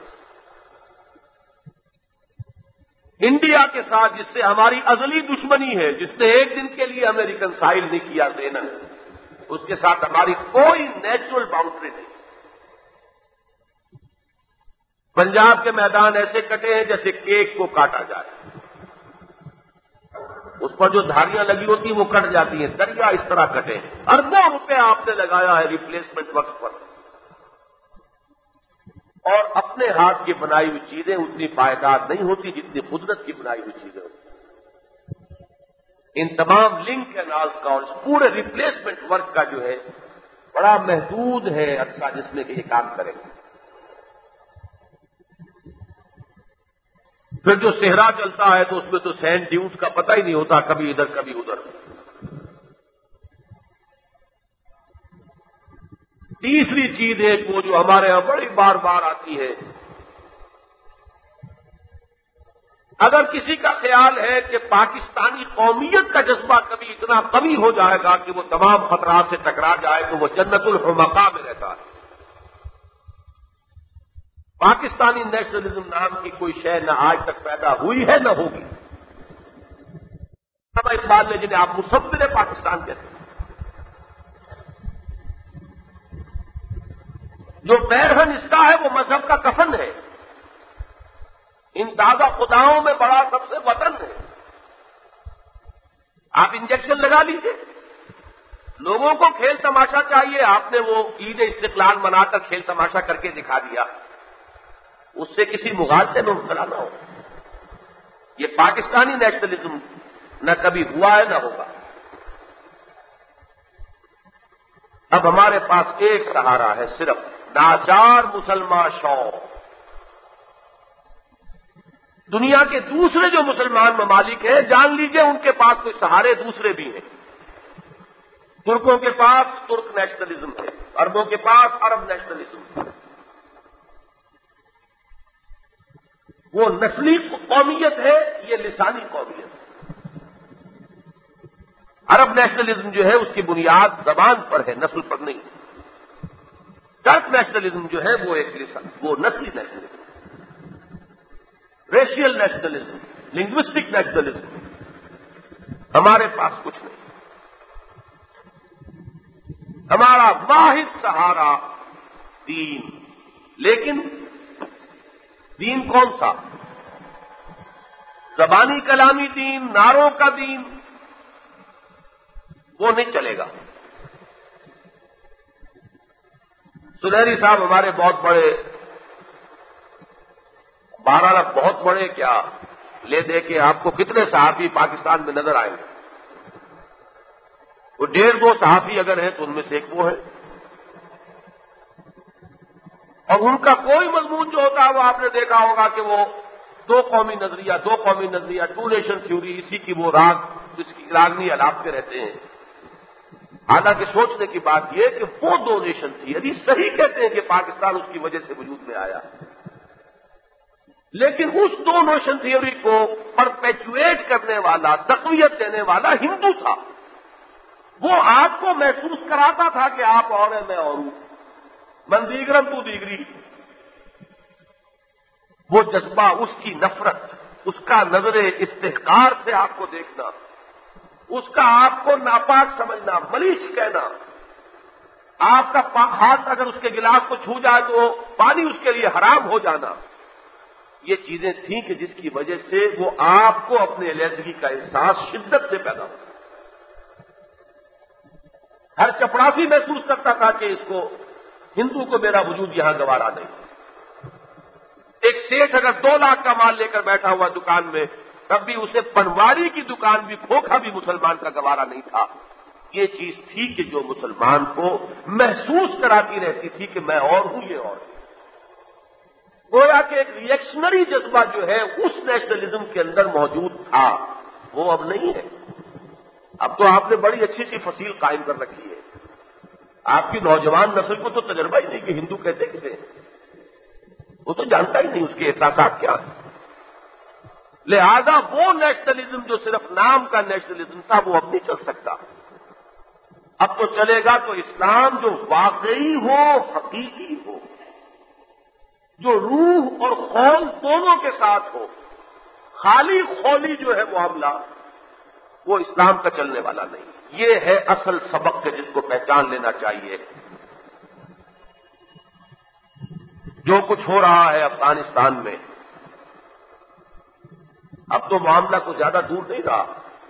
انڈیا کے ساتھ جس سے ہماری ازلی دشمنی ہے، جس نے ایک دن کے لیے ہمیں ریکنسائل نہیں کیا زینن، اس کے ساتھ ہماری کوئی نیچرل باؤنڈری نہیں. پنجاب کے میدان ایسے کٹے ہیں جیسے کیک کو کاٹا جائے، اس پر جو دھاریاں لگی ہوتی ہیں وہ کٹ جاتی ہیں. دریا اس طرح کٹے ہیں. اربوں روپے آپ نے لگایا ہے ریپلیسمنٹ وقت پر، اور اپنے ہاتھ کی بنائی ہوئی چیزیں اتنی پائیدار نہیں ہوتی جتنی قدرت کی بنائی ہوئی چیزیں ہوتی. ان تمام لنک کینالز کا اور اس پورے ریپلیسمنٹ ورک کا جو ہے بڑا محدود ہے عرصہ جس میں کہ یہ کام کرے گا. پھر جو صحرا چلتا ہے تو اس میں تو سینڈ ڈیوز کا پتہ ہی نہیں ہوتا، کبھی ادھر کبھی ادھر. تیسری چیز ایک وہ جو ہمارے یہاں بڑی بار بار آتی ہے، اگر کسی کا خیال ہے کہ پاکستانی قومیت کا جذبہ کبھی اتنا قوی ہو جائے گا کہ وہ تمام خطرات سے ٹکرا جائے تو وہ جنت الحمقاء میں رہتا ہے. پاکستانی نیشنلزم نام کی کوئی شے نہ آج تک پیدا ہوئی ہے نہ ہوگی. علامہ اقبال نے جنہیں آپ مصور پاکستان کہتے ہیں، جو پیرہن اس کا ہے وہ مذہب کا کفن ہے. ان تازہ خداؤں میں بڑا سب سے وطن ہے. آپ انجیکشن لگا لیجئے. لوگوں کو کھیل تماشا چاہیے، آپ نے وہ عید استقلال منا کر کھیل تماشا کر کے دکھا دیا، اس سے کسی مغالطے میں مبتلا نہ ہو. یہ پاکستانی نیشنلزم نہ کبھی ہوا ہے نہ ہوگا. اب ہمارے پاس ایک سہارا ہے، صرف ناچار مسلمان شوق. دنیا کے دوسرے جو مسلمان ممالک ہیں جان لیجئے ان کے پاس کوئی سہارے دوسرے بھی ہیں. ترکوں کے پاس ترک نیشنلزم ہے، عربوں کے پاس عرب نیشنلزم ہے. وہ نسلی قومیت ہے، یہ لسانی قومیت ہے. عرب نیشنلزم جو ہے اس کی بنیاد زبان پر ہے، نسل پر نہیں. ٹرک نیشنلزم جو ہے وہ ایک لسان وہ نسلی nationalism, racial nationalism, linguistic nationalism. ہمارے پاس کچھ نہیں. ہمارا واحد سہارا دین. لیکن دین کون سا؟ زبانی کلامی دین، نعروں کا دین، وہ نہیں چلے گا. سنہری صاحب ہمارے بہت بڑے، بارہ بہت بڑے کیا لے دے کے آپ کو کتنے صحافی پاکستان میں نظر آئیں گے؟ وہ ڈیڑھ دو صحافی اگر ہیں تو ان میں سے ایک وہ ہے. اور ان کا کوئی مضمون جو ہوتا ہے وہ آپ نے دیکھا ہوگا کہ وہ دو قومی نظریہ دو قومی نظریہ ٹو نیشن تھیوری، اسی کی وہ راگ اس کی راگنی الاپتے رہتے ہیں. حالانکہ سوچنے کی بات یہ کہ وہ دو نیشن تھیوری صحیح کہتے ہیں کہ پاکستان اس کی وجہ سے وجود میں آیا، لیکن اس دو نیشن تھیوری کو پرپیچویٹ کرنے والا، تقویت دینے والا ہندو تھا. وہ آپ کو محسوس کراتا تھا کہ آپ اور ہیں میں اور ہوں، من دیگرم تو دیگری. وہ جذبہ، اس کی نفرت، اس کا نظر استحقار سے آپ کو دیکھنا، اس کا آپ کو ناپاک سمجھنا، ملیش کہنا، آپ کا ہاتھ اگر اس کے گلاس کو چھو جائے تو پانی اس کے لیے حرام ہو جانا، یہ چیزیں تھیں کہ جس کی وجہ سے وہ آپ کو اپنے علیحدگی کا احساس شدت سے پیدا ہوا۔ ہر چپڑاسی محسوس کرتا تھا کہ اس کو ہندو کو میرا وجود یہاں گوارا نہیں۔ ایک سیٹھ اگر دو لاکھ کا مال لے کر بیٹھا ہوا دکان میں، تب بھی اسے پنواری کی دکان بھی، کھوکھا بھی مسلمان کا گوارا نہیں تھا۔ یہ چیز تھی کہ جو مسلمان کو محسوس کراتی رہتی تھی کہ میں اور ہوں، یہ اور ہوں۔ گویا کہ ایک ریئیکشنری جذبہ جو ہے اس نیشنلزم کے اندر موجود تھا، وہ اب نہیں ہے۔ اب تو آپ نے بڑی اچھی سی فصیل قائم کر رکھی ہے۔ آپ کی نوجوان نسل کو تو تجربہ ہی نہیں کہ ہندو کہتے کسے، وہ تو جانتا ہی نہیں اس کے احساسات کیا ہیں۔ لہذا وہ نیشنلزم جو صرف نام کا نیشنلزم تھا وہ اب نہیں چل سکتا۔ اب تو چلے گا تو اسلام جو واقعی ہو، حقیقی ہو، جو روح اور خول دونوں کے ساتھ ہو۔ خالی خولی جو ہے معاملہ، وہ اسلام کا چلنے والا نہیں۔ یہ ہے اصل سبق کے جس کو پہچان لینا چاہیے۔ جو کچھ ہو رہا ہے افغانستان میں، اب تو معاملہ کو زیادہ دور نہیں رہا۔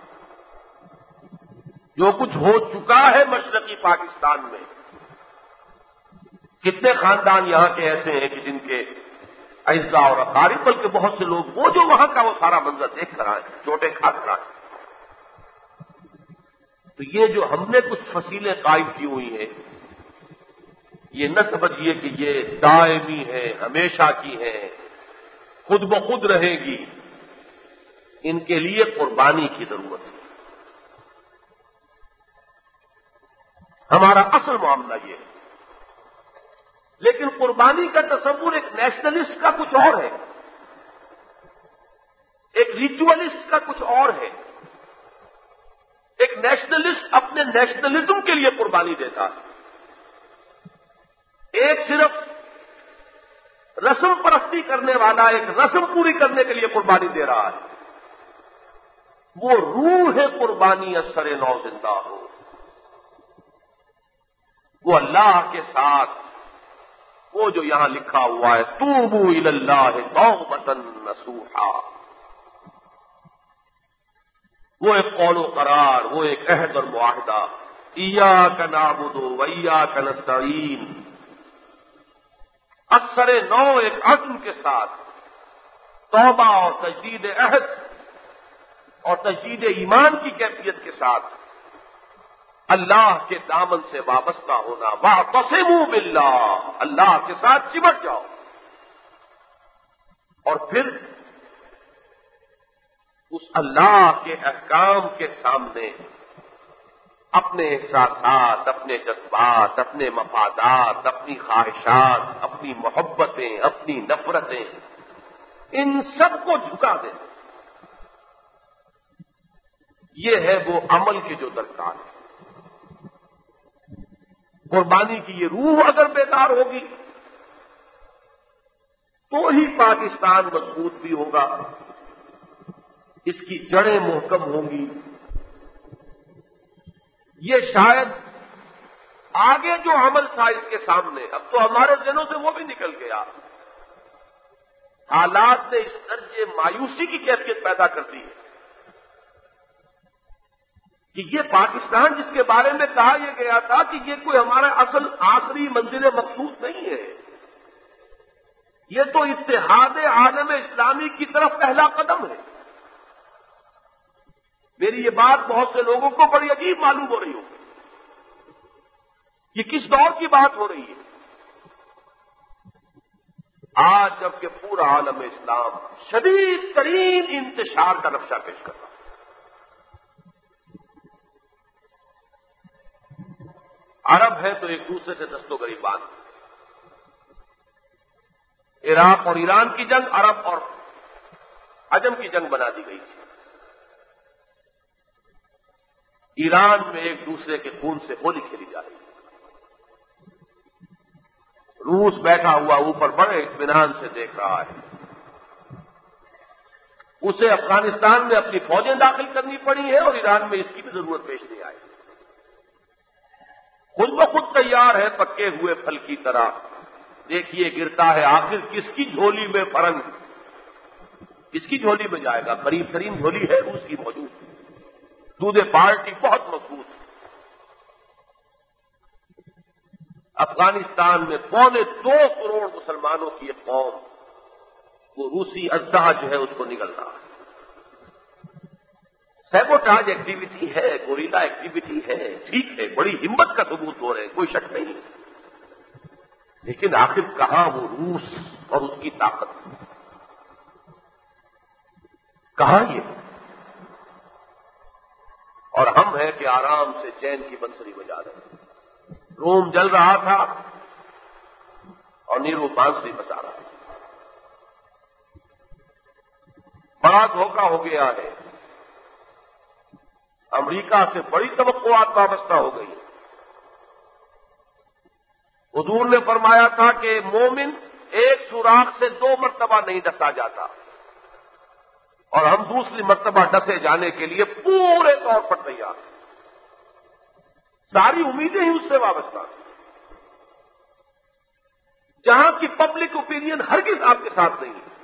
جو کچھ ہو چکا ہے مشرقی پاکستان میں، کتنے خاندان یہاں کے ایسے ہیں کہ جن کے اعزاء اور اقارب، بلکہ بہت سے لوگ وہ جو وہاں کا وہ سارا منظر دیکھ کر آئے، چوٹیں کھا کر آئے۔ تو یہ جو ہم نے کچھ فصیلیں قائم کی ہوئی ہیں، یہ نہ سمجھیے کہ یہ دائمی ہے، ہمیشہ کی ہیں، خود بخود رہے گی۔ ان کے لیے قربانی کی ضرورت ہے۔ ہمارا اصل معاملہ یہ ہے۔ لیکن قربانی کا تصور ایک نیشنلسٹ کا کچھ اور ہے، ایک ریچولسٹ کا کچھ اور ہے۔ ایک نیشنلسٹ اپنے نیشنلزم کے لیے قربانی دیتا ہے، ایک صرف رسم پرستی کرنے والا ایک رسم پوری کرنے کے لیے قربانی دے رہا ہے۔ وہ روح قربانی اثر نو زندہ ہو، وہ اللہ کے ساتھ، وہ جو یہاں لکھا ہوا ہے توبوا الی اللہ توبۃ نصوحا، وہ ایک قول و قرار، وہ ایک عہد اور معاہدہ، ایاک نعبد و ایاک نستعین، اثر نو ایک عزم کے ساتھ توبہ اور تجدید عہد اور تجدید ایمان کی کیفیت کے ساتھ اللہ کے دامن سے وابستہ ہونا۔ واعتصموا باللہ، اللہ کے ساتھ چمٹ جاؤ، اور پھر اس اللہ کے احکام کے سامنے اپنے احساسات، اپنے جذبات، اپنے مفادات، اپنی خواہشات، اپنی محبتیں، اپنی نفرتیں، ان سب کو جھکا دیں۔ یہ ہے وہ عمل کی جو درکار ہے۔ قربانی کی یہ روح اگر بیدار ہوگی تو ہی پاکستان مضبوط بھی ہوگا، اس کی جڑیں محکم ہوں گی۔ یہ شاید آگے جو عمل تھا اس کے سامنے، اب تو ہمارے ذہنوں سے وہ بھی نکل گیا۔ حالات نے اس درجے مایوسی کی کیفیت پیدا کر دی ہے کہ یہ پاکستان جس کے بارے میں کہا یہ گیا تھا کہ یہ کوئی ہمارا اصل آخری منزل مقصود نہیں ہے، یہ تو اتحاد عالم اسلامی کی طرف پہلا قدم ہے۔ میری یہ بات بہت سے لوگوں کو بڑی عجیب معلوم ہو رہی ہوگی، یہ کس دور کی بات ہو رہی ہے؟ آج جبکہ پورا عالم اسلام شدید ترین انتشار کا نقشہ پیش کر رہا ہے، عرب ہے تو ایک دوسرے سے دست و گریبان، عراق اور ایران کی جنگ عرب اور عجم کی جنگ بنا دی گئی تھی۔ ایران میں ایک دوسرے کے خون سے ہولی کھیلی جا رہی ہے۔ روس بیٹھا ہوا اوپر بڑے اطمینان سے دیکھ رہا ہے۔ اسے افغانستان میں اپنی فوجیں داخل کرنی پڑی ہیں اور ایران میں اس کی بھی ضرورت پیش نہیں آئی. خود بخود تیار ہے پکے ہوئے پھل کی طرح. دیکھیے گرتا ہے آخر کس کی جھولی میں فرنگ، کس کی جھولی میں جائے گا. قریب ترین جھولی ہے روس کی موجود. دودھ پارٹی بہت مضبوط ہے. افغانستان میں پونے دو کروڑ مسلمانوں کی ایک قوم، وہ روسی اسلحہ جو ہے اس کو نگل رہا ہے. سیبوٹاج ایکٹیویٹی ہے، گوریلا ایکٹیویٹی ہے، ٹھیک ہے، بڑی ہمت کا ثبوت ہو رہے ہیں، کوئی شک نہیں. لیکن آخر کہاں وہ روس اور اس کی طاقت، کہاں یہ؟ اور ہم ہیں کہ آرام سے چین کی بنسری بجا رہے ہیں. روم جل رہا تھا اور نیرو بانسری بسا رہا تھا. بڑا دھوکہ ہو گیا ہے. امریکہ سے بڑی توقعات وابستہ ہو گئی. حضور نے فرمایا تھا کہ مومن ایک سوراخ سے دو مرتبہ نہیں ڈسا جاتا، اور ہم دوسری مرتبہ ڈسے جانے کے لیے پورے طور پر تیار ہیں. ساری امیدیں ہی اس سے وابستہ ہیں. جہاں کی پبلک اوپینین ہرگز آپ کے ساتھ نہیں ہے،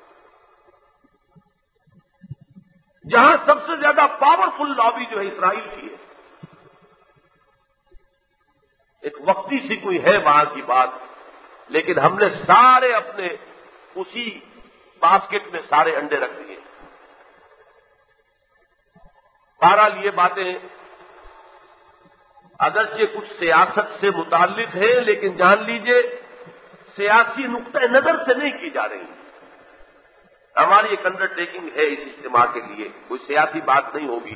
جہاں سب سے زیادہ پاورفل لابی جو ہے اسرائیل کی ہے. ایک وقتی سی کوئی ہے وہاں کی بات، لیکن ہم نے سارے اپنے اسی باسکٹ میں سارے انڈے رکھ دیے. بہرحال یہ باتیں اگرچہ کچھ سیاست سے متعلق ہے، لیکن جان لیجئے سیاسی نقطۂ نظر سے نہیں کی جا رہی. ہماری ایک انڈر ٹیکنگ ہے اس اجتماع کے لیے، کوئی سیاسی بات نہیں ہوگی.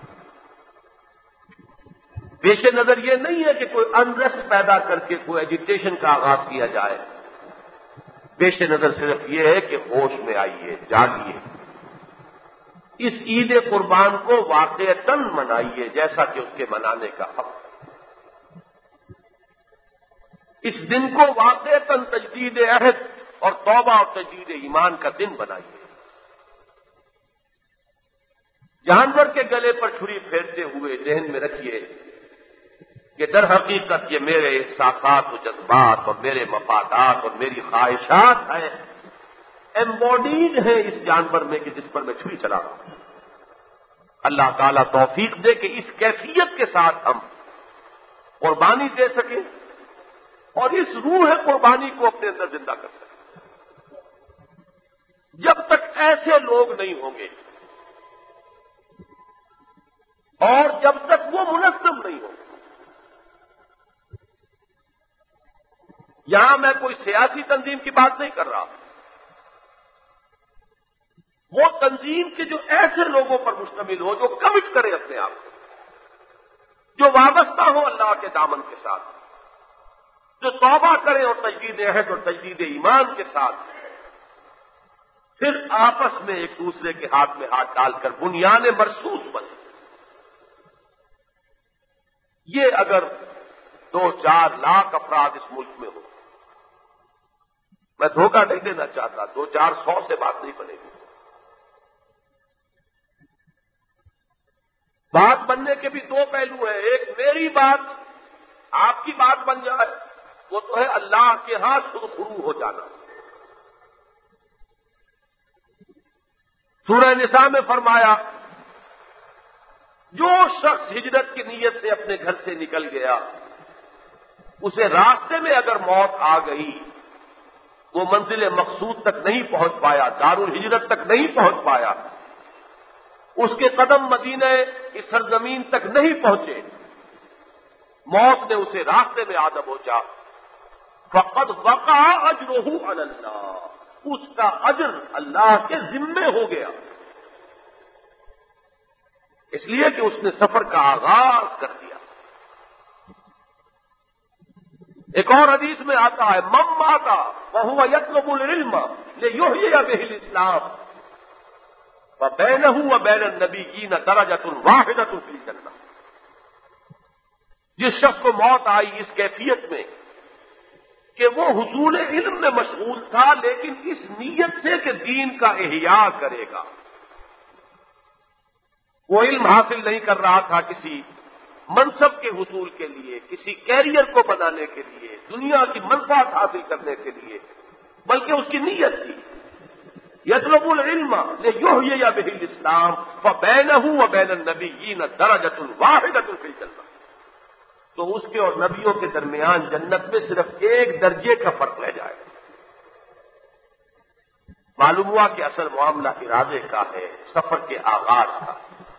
پیش نظر یہ نہیں ہے کہ کوئی انریسٹ پیدا کر کے کوئی ایجیٹیشن کا آغاز کیا جائے. پیش نظر صرف یہ ہے کہ ہوش میں آئیے، جاگیے، اس عید قربان کو واقعتاً منائیے جیسا کہ اس کے منانے کا حق. اس دن کو واقعتاً تجدید عہد اور توبہ اور تجدید ایمان کا دن بنائیے. جانور کے گلے پر چھری پھیرتے ہوئے ذہن میں رکھیے کہ در حقیقت یہ میرے احساسات و جذبات اور میرے مفادات اور میری خواہشات ہیں، ایمبوڈیڈ ہیں اس جانور میں کہ جس پر میں چھری چلا رہا ہوں. اللہ تعالیٰ توفیق دے کہ اس کیفیت کے ساتھ ہم قربانی دے سکیں اور اس روح قربانی کو اپنے اندر زندہ کر سکیں. جب تک ایسے لوگ نہیں ہوں گے اور جب تک وہ منظم نہیں ہوں گے. یہاں میں کوئی سیاسی تنظیم کی بات نہیں کر رہا، وہ تنظیم کے جو ایسے لوگوں پر مشتمل ہو جو کمٹ کرے اپنے آپ کو، جو وابستہ ہو اللہ کے دامن کے ساتھ، جو توبہ کریں اور تجدید عہد اور تجدید ایمان کے ساتھ، پھر آپس میں ایک دوسرے کے ہاتھ میں ہاتھ ڈال کر بنیان مرصوص بنے. یہ اگر دو چار لاکھ افراد اس ملک میں ہو، میں دھوکہ نہیں دینا چاہتا، دو چار سو سے بات نہیں بنے گی. بات بننے کے بھی دو پہلو ہیں. ایک میری بات آپ کی بات بن جائے، وہ تو ہے اللہ کے ہاں سرخرو ہو جانا. سورہ نساء میں فرمایا جو شخص ہجرت کی نیت سے اپنے گھر سے نکل گیا، اسے راستے میں اگر موت آ گئی، وہ منزل مقصود تک نہیں پہنچ پایا، دارالہجرت تک نہیں پہنچ پایا، اس کے قدم مدینہ اس سرزمین تک نہیں پہنچے، موت نے اسے راستے میں آدم پہنچا، فقد وقع اجرہ علی اللہ، اس کا اجر اللہ کے ذمے ہو گیا، اس لیے کہ اس نے سفر کا آغاز کر دیا. ایک اور حدیث میں آتا ہے من مات وهو يطلب العلم ليحيي به الاسلام فبينه وبين النبيين درجة واحدة في الجنة. جس شخص کو موت آئی اس کیفیت میں کہ وہ حصول علم میں مشغول تھا، لیکن اس نیت سے کہ دین کا احیاء کرے گا، وہ علم حاصل نہیں کر رہا تھا کسی منصب کے حصول کے لیے، کسی کیریئر کو بنانے کے لیے، دنیا کی منفعت حاصل کرنے کے لیے، بلکہ اس کی نیت تھی یطلب العلم لیحیی بہ الاسلام فبینہ وبین النبیین درجۃ واحدۃ فی الجنہ، تو اس کے اور نبیوں کے درمیان جنت میں صرف ایک درجے کا فرق رہ جائے گا۔ معلوم ہوا کہ اصل معاملہ ارادے کا ہے، سفر کے آغاز کا۔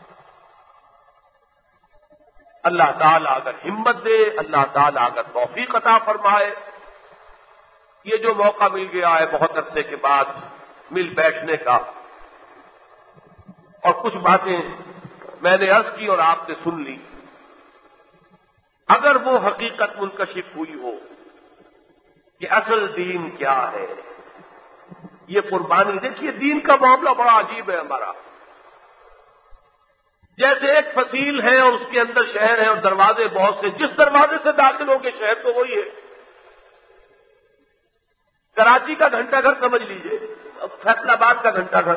اللہ تعالیٰ اگر ہمت دے، اللہ تعالیٰ اگر توفیق عطا فرمائے، یہ جو موقع مل گیا ہے بہت عرصے کے بعد مل بیٹھنے کا، اور کچھ باتیں میں نے عرض کی اور آپ نے سن لی، اگر وہ حقیقت منکشف ہوئی ہو کہ اصل دین کیا ہے، یہ قربانی، دیکھیے دین کا معاملہ بڑا عجیب ہے ہمارا۔ جیسے ایک فصیل ہے اور اس کے اندر شہر ہے اور دروازے بہت سے، جس دروازے سے داخل ہو کے شہر تو وہی ہے۔ کراچی کا گھنٹہ گھر سمجھ لیجئے، فیصل آباد کا گھنٹہ گھر۔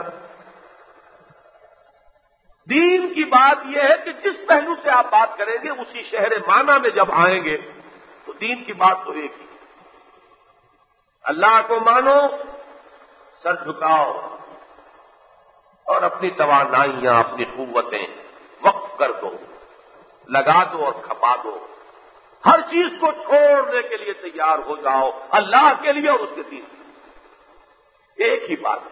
دین کی بات یہ ہے کہ جس پہلو سے آپ بات کریں گے اسی شہر معنی میں جب آئیں گے تو دین کی بات تو ایک ہی۔ اللہ کو مانو، سر جھکاؤ اور اپنی توانائیاں، اپنی قوتیں وقف کر دو، لگا دو اور کھپا دو، ہر چیز کو چھوڑنے کے لیے تیار ہو جاؤ اللہ کے لیے اور اس کے دین کے لیے۔ ایک ہی بات ہے۔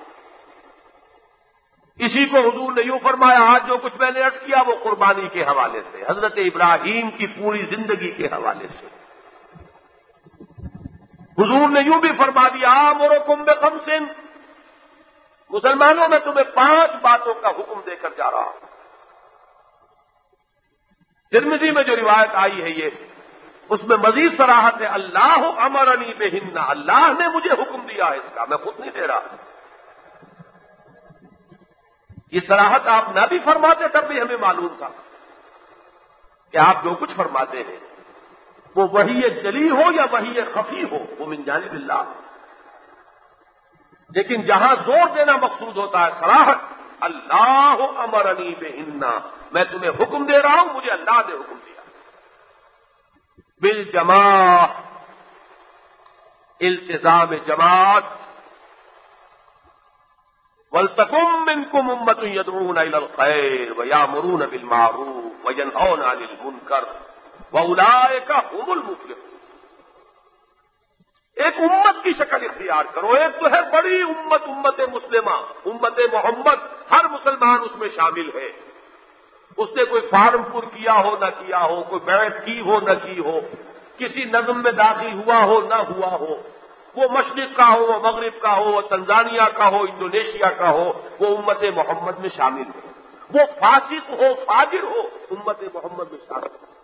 اسی کو حضور نے یوں فرمایا، آج جو کچھ میں نے عرض کیا وہ قربانی کے حوالے سے، حضرت ابراہیم کی پوری زندگی کے حوالے سے۔ حضور نے یوں بھی فرما دیا، آمرکم بخمس، مسلمانوں میں تمہیں پانچ باتوں کا حکم دے کر جا رہا ہوں۔ ترمذی میں جو روایت آئی ہے یہ، اس میں مزید صراحت ہے، اللہ امرنی بہن، اللہ نے مجھے حکم دیا ہے اس کا، میں خود نہیں دے رہا۔ یہ صراحت آپ نہ بھی فرماتے تب بھی ہمیں معلوم تھا کہ آپ جو کچھ فرماتے ہیں وہ وحی جلی ہو یا وحی خفی ہو، وہ من جانب اللہ۔ لیکن جہاں زور دینا مقصود ہوتا ہے صراحت، اللہ امرنی بہن، میں تمہیں حکم دے رہا ہوں، مجھے اللہ نے حکم دیا۔ بالجماع، التزام جماعت، وَلْتَكُن مِّنكُمْ أُمَّةٌ يَدْعُونَ إِلَى الْخَيْرِ وَيَأْمُرُونَ بِالْمَعْرُوفِ وَيَنْهَوْنَ عَنِ الْمُنكَرِ وَأُولَٰئِكَ هُمُ الْمُفْلِحُونَ۔ ایک امت کی شکل اختیار کرو، ایک تو ہے بڑی امت، امت مسلمہ، امت محمد، ہر مسلمان اس میں شامل ہے۔ اس نے کوئی فارم پر کیا ہو نہ کیا ہو، کوئی بیعت کی ہو نہ کی ہو، کسی نظم میں داخل ہوا ہو نہ ہوا ہو، وہ مشرق کا ہو، وہ مغرب کا ہو، وہ تنزانیہ کا ہو، انڈونیشیا کا ہو، وہ امت محمد میں شامل ہے۔ وہ فاسق ہو، فاجر ہو، امت محمد میں شامل ہے۔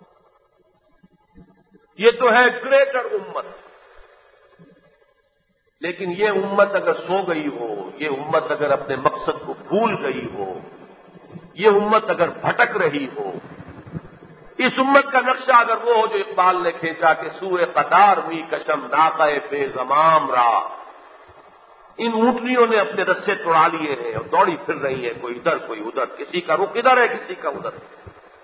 یہ تو ہے گریٹر امت۔ لیکن یہ امت اگر سو گئی ہو، یہ امت اگر اپنے مقصد کو بھول گئی ہو، یہ امت اگر بھٹک رہی ہو، اس امت کا نقشہ اگر وہ ہو جو اقبال نے کھینچا کہ سوئے قطار می کشم ناقہ بے زمام را، ان اونٹنیوں نے اپنے رسے توڑا لیے ہیں اور دوڑی پھر رہی ہیں، کوئی ادھر کوئی ادھر، کسی کا رخ ادھر ہے کسی کا ادھر ہے۔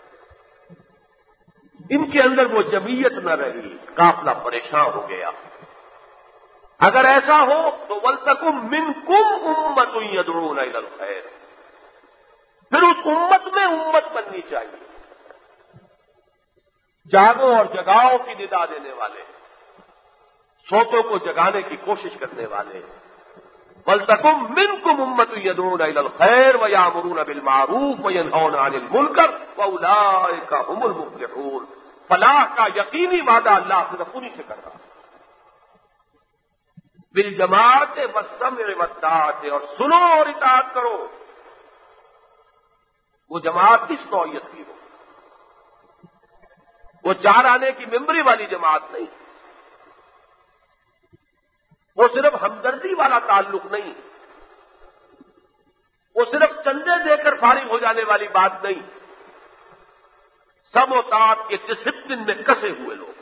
ان کے اندر وہ جمعیت نہ رہی، قافلہ پریشان ہو گیا۔ اگر ایسا ہو تو وَلْتَكُن مِّنكُمْ أُمَّةٌ يَدْعُونَ إِلَى الْخَيْرِ، پھر اس امت میں امت بننی چاہیے، جاگو اور جگاؤ کی ندا دینے والے، سوتوں کو جگانے کی کوشش کرنے والے۔ وَلْتَكُن مِّنكُمْ أُمَّةٌ يَدْعُونَ إِلَى الْخَيْرِ وَيَأْمُرُونَ بِالْمَعْرُوفِ وَيَنْهَوْنَ عَنِ الْمُنكَرِ وَأُولَٰئِكَ هُمُ الْمُفْلِحُونَ۔ فلاح کا یقینی وعدہ اللہ صرف انہی سے کر رہا ہے۔ بالجماعت والسمع والطاعت، اور سنو اور اطاعت کرو۔ وہ جماعت کس نوعیت کی ہو؟ وہ چار آنے کی ممبری والی جماعت نہیں، وہ صرف ہمدردی والا تعلق نہیں، وہ صرف چندے دے کر فارغ ہو جانے والی بات نہیں، سم و طاعت کے ڈسپلن میں کسے ہوئے لوگ۔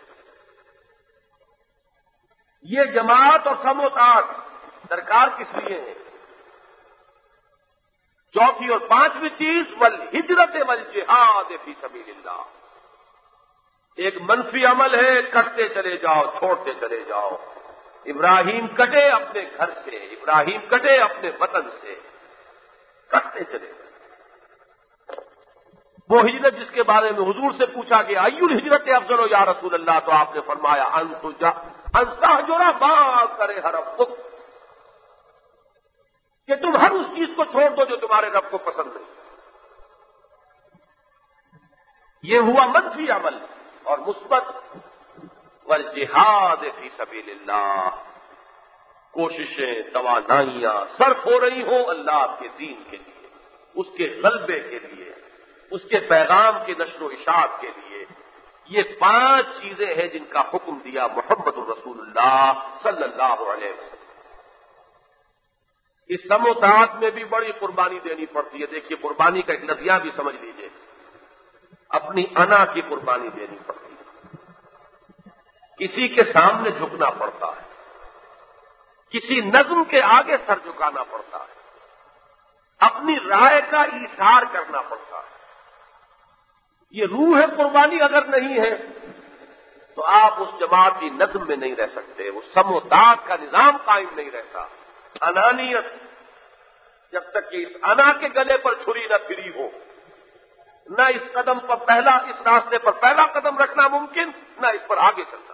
یہ جماعت اور سم و طاعت درکار کس لیے ہے؟ چوتھی اور پانچویں چیز والہجرت والجہاد فی سبیل اللہ. ایک منفی عمل ہے کرتے چلے جاؤ چھوڑتے چلے جاؤ. ابراہیم کٹے اپنے گھر سے، ابراہیم کٹے اپنے وطن سے، کٹتے چلے گئے. وہ ہجرت جس کے بارے میں حضور سے پوچھا گیا ای الہجرت افضل یا رسول اللہ، تو آپ نے فرمایا انت جا انت جورا ما کرے ہر رب، کہ تم ہر اس چیز کو چھوڑ دو جو تمہارے رب کو پسند نہیں. یہ ہوا منفی عمل. اور مثبت والجہاد فی سبیل اللہ، کوششیں توانائیاں صرف ہو رہی ہوں اللہ کے دین کے لیے، اس کے غلبے کے لیے، اس کے پیغام کے نشر و اشاعت کے لیے. یہ پانچ چیزیں ہیں جن کا حکم دیا محمد الرسول اللہ صلی اللہ علیہ وسلم. اس سم و طاعت میں بھی بڑی قربانی دینی پڑتی ہے. دیکھیے قربانی کا ایک نظریہ بھی سمجھ لیجئے. اپنی انا کی قربانی دینی پڑتی ہے، کسی کے سامنے جھکنا پڑتا ہے، کسی نظم کے آگے سر جھکانا پڑتا ہے، اپنی رائے کا ایثار کرنا پڑتا ہے. یہ روح قربانی اگر نہیں ہے تو آپ اس جماعتی نظم میں نہیں رہ سکتے، وہ سم و داد کا نظام قائم نہیں رہتا. انانیت جب تک کہ اس انا کے گلے پر چھری نہ پھری ہو، نہ اس قدم پر پہلا اس راستے پر پہلا قدم رکھنا ممکن، نہ اس پر آگے چلنا.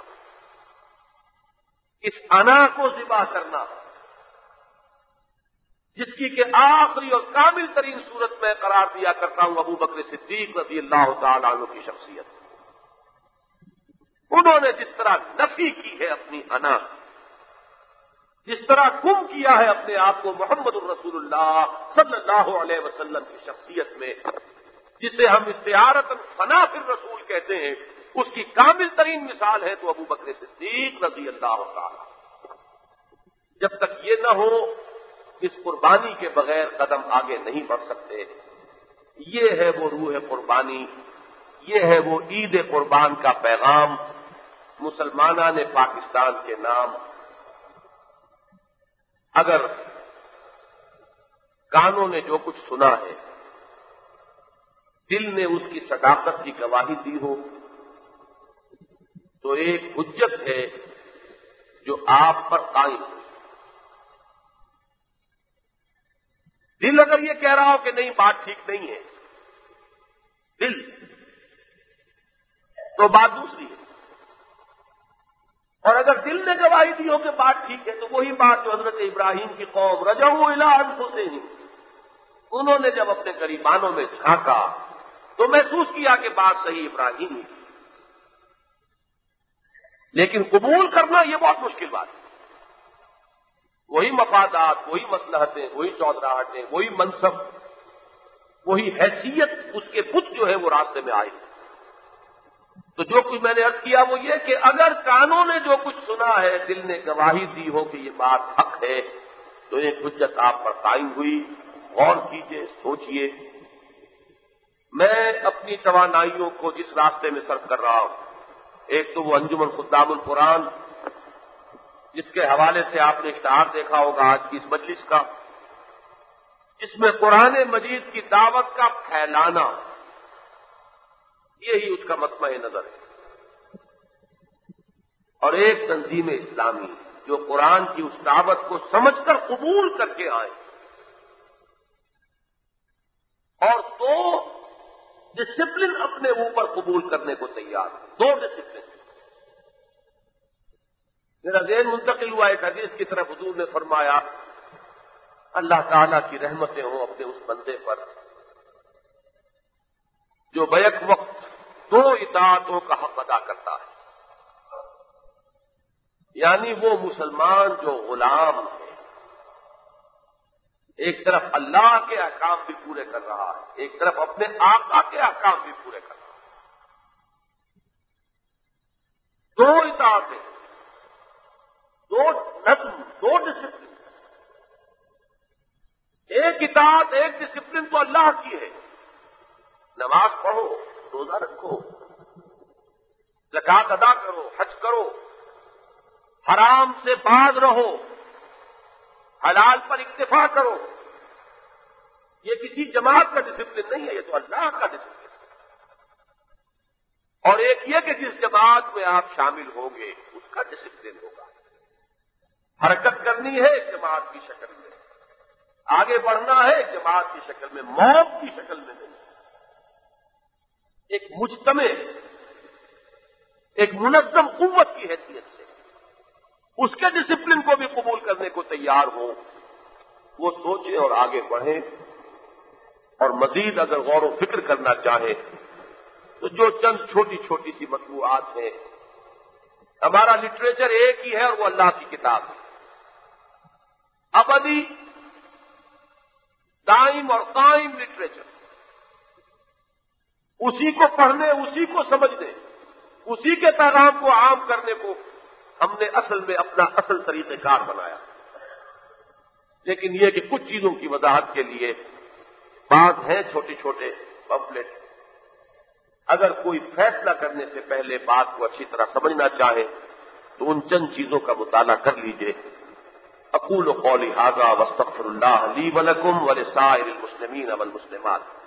اس انا کو ذبح کرنا، جس کی کہ آخری اور کامل ترین صورت میں قرار دیا کرتا ہوں ابو بکر صدیق رضی اللہ تعالی عنہ کی شخصیت. انہوں نے جس طرح نفی کی ہے اپنی انا، جس طرح گم کیا ہے اپنے آپ کو محمد الرسول اللہ صلی اللہ علیہ وسلم کی شخصیت میں، جسے ہم استعارۃ فنا فی الرسول کہتے ہیں، اس کی کامل ترین مثال ہے تو ابو بکر صدیق رضی اللہ تعالی. جب تک یہ نہ ہو اس قربانی کے بغیر قدم آگے نہیں بڑھ سکتے. یہ ہے وہ روح قربانی، یہ ہے وہ عید قربان کا پیغام مسلمانان نے پاکستان کے نام. اگر کانوں نے جو کچھ سنا ہے، دل نے اس کی صداقت کی گواہی دی ہو، تو ایک حجت ہے جو آپ پر قائم ہو. دل اگر یہ کہہ رہا ہو کہ نہیں بات ٹھیک نہیں ہے، دل، تو بات دوسری ہے. اور اگر دل نے گواہی دی ہو کہ بات ٹھیک ہے، تو وہی بات جو حضرت ابراہیم کی قوم رجعوا الی انفسہم، انہوں نے جب اپنے گریبانوں میں جھانکا تو محسوس کیا کہ بات صحیح ابراہیم ہی. لیکن قبول کرنا یہ بہت مشکل بات ہے. وہی مفادات، وہی مصلحتیں، وہی چودراہٹیں، وہی منصب، وہی حیثیت، اس کے بت جو ہے وہ راستے میں آئے. تو جو کچھ میں نے عرض کیا وہ یہ کہ اگر کانوں نے جو کچھ سنا ہے، دل نے گواہی دی ہو کہ یہ بات حق ہے، تو ایک حجت آپ پر قائم ہوئی. غور کیجئے، سوچئے. میں اپنی توانائیوں کو جس راستے میں صرف کر رہا ہوں، ایک تو وہ انجمن خدام القرآن جس کے حوالے سے آپ نے اشتہار دیکھا ہوگا آج کی اس مجلس کا، اس میں قرآن مجید کی دعوت کا پھیلانا، یہی اس کا مطمع نظر ہے. اور ایک تنظیم اسلامی جو قرآن کی اس دعوت کو سمجھ کر قبول کر کے آئے، اور دو ڈسپلن اپنے اوپر قبول کرنے کو تیار. دو ڈسپلن. میرا ذہن منتقل ہوا ایک حدیث کی طرف. حضور نے فرمایا اللہ تعالیٰ کی رحمتیں ہوں اپنے اس بندے پر جو بیک وقت دو اطاعتوں کا حق ادا کرتا ہے. یعنی وہ مسلمان جو غلام ہے، ایک طرف اللہ کے احکام بھی پورے کر رہا ہے، ایک طرف اپنے آقا کے احکام بھی پورے کر رہا ہے. دو اطاعتیں، دو نظم، دو ڈسپلن. ایک اطاعت، ایک ڈسپلن تو اللہ کی ہے. نماز پڑھو، روزہ رکھو، زکات ادا کرو، حج کرو، حرام سے باز رہو، حلال پر اکتفا کرو. یہ کسی جماعت کا ڈسپلن نہیں ہے، یہ تو اللہ کا ڈسپلن ہے۔ اور ایک یہ کہ جس جماعت میں آپ شامل ہوں گے اس کا ڈسپلن ہوگا۔ حرکت کرنی ہے ایک جماعت کی شکل میں، آگے بڑھنا ہے ایک جماعت کی شکل میں، موت کی شکل میں نہیں۔ ایک مجتمع، ایک منظم قوت کی حیثیت سے اس کے ڈسپلن کو بھی قبول کرنے کو تیار ہو، وہ سوچیں اور آگے بڑھیں۔ اور مزید اگر غور و فکر کرنا چاہیں تو جو چند چھوٹی چھوٹی سی مطبوعات ہیں، ہمارا لٹریچر ایک ہی ہے اور وہ اللہ کی کتاب ہے، ابدی دائم اور قائم لٹریچر، اسی کو پڑھنے، اسی کو سمجھنے، اسی کے پیغام کو عام کرنے کو ہم نے اصل میں اپنا اصل طریقہ کار بنایا۔ لیکن یہ کہ کچھ چیزوں کی وضاحت کے لیے بعض ہیں چھوٹے چھوٹے پمفلٹ، اگر کوئی فیصلہ کرنے سے پہلے بات کو اچھی طرح سمجھنا چاہے تو ان چند چیزوں کا مطالعہ کر لیجئے۔ اقول قولی ھذا واستغفر اللہ لی ولکم ولسائر المسلمین والمسلمات۔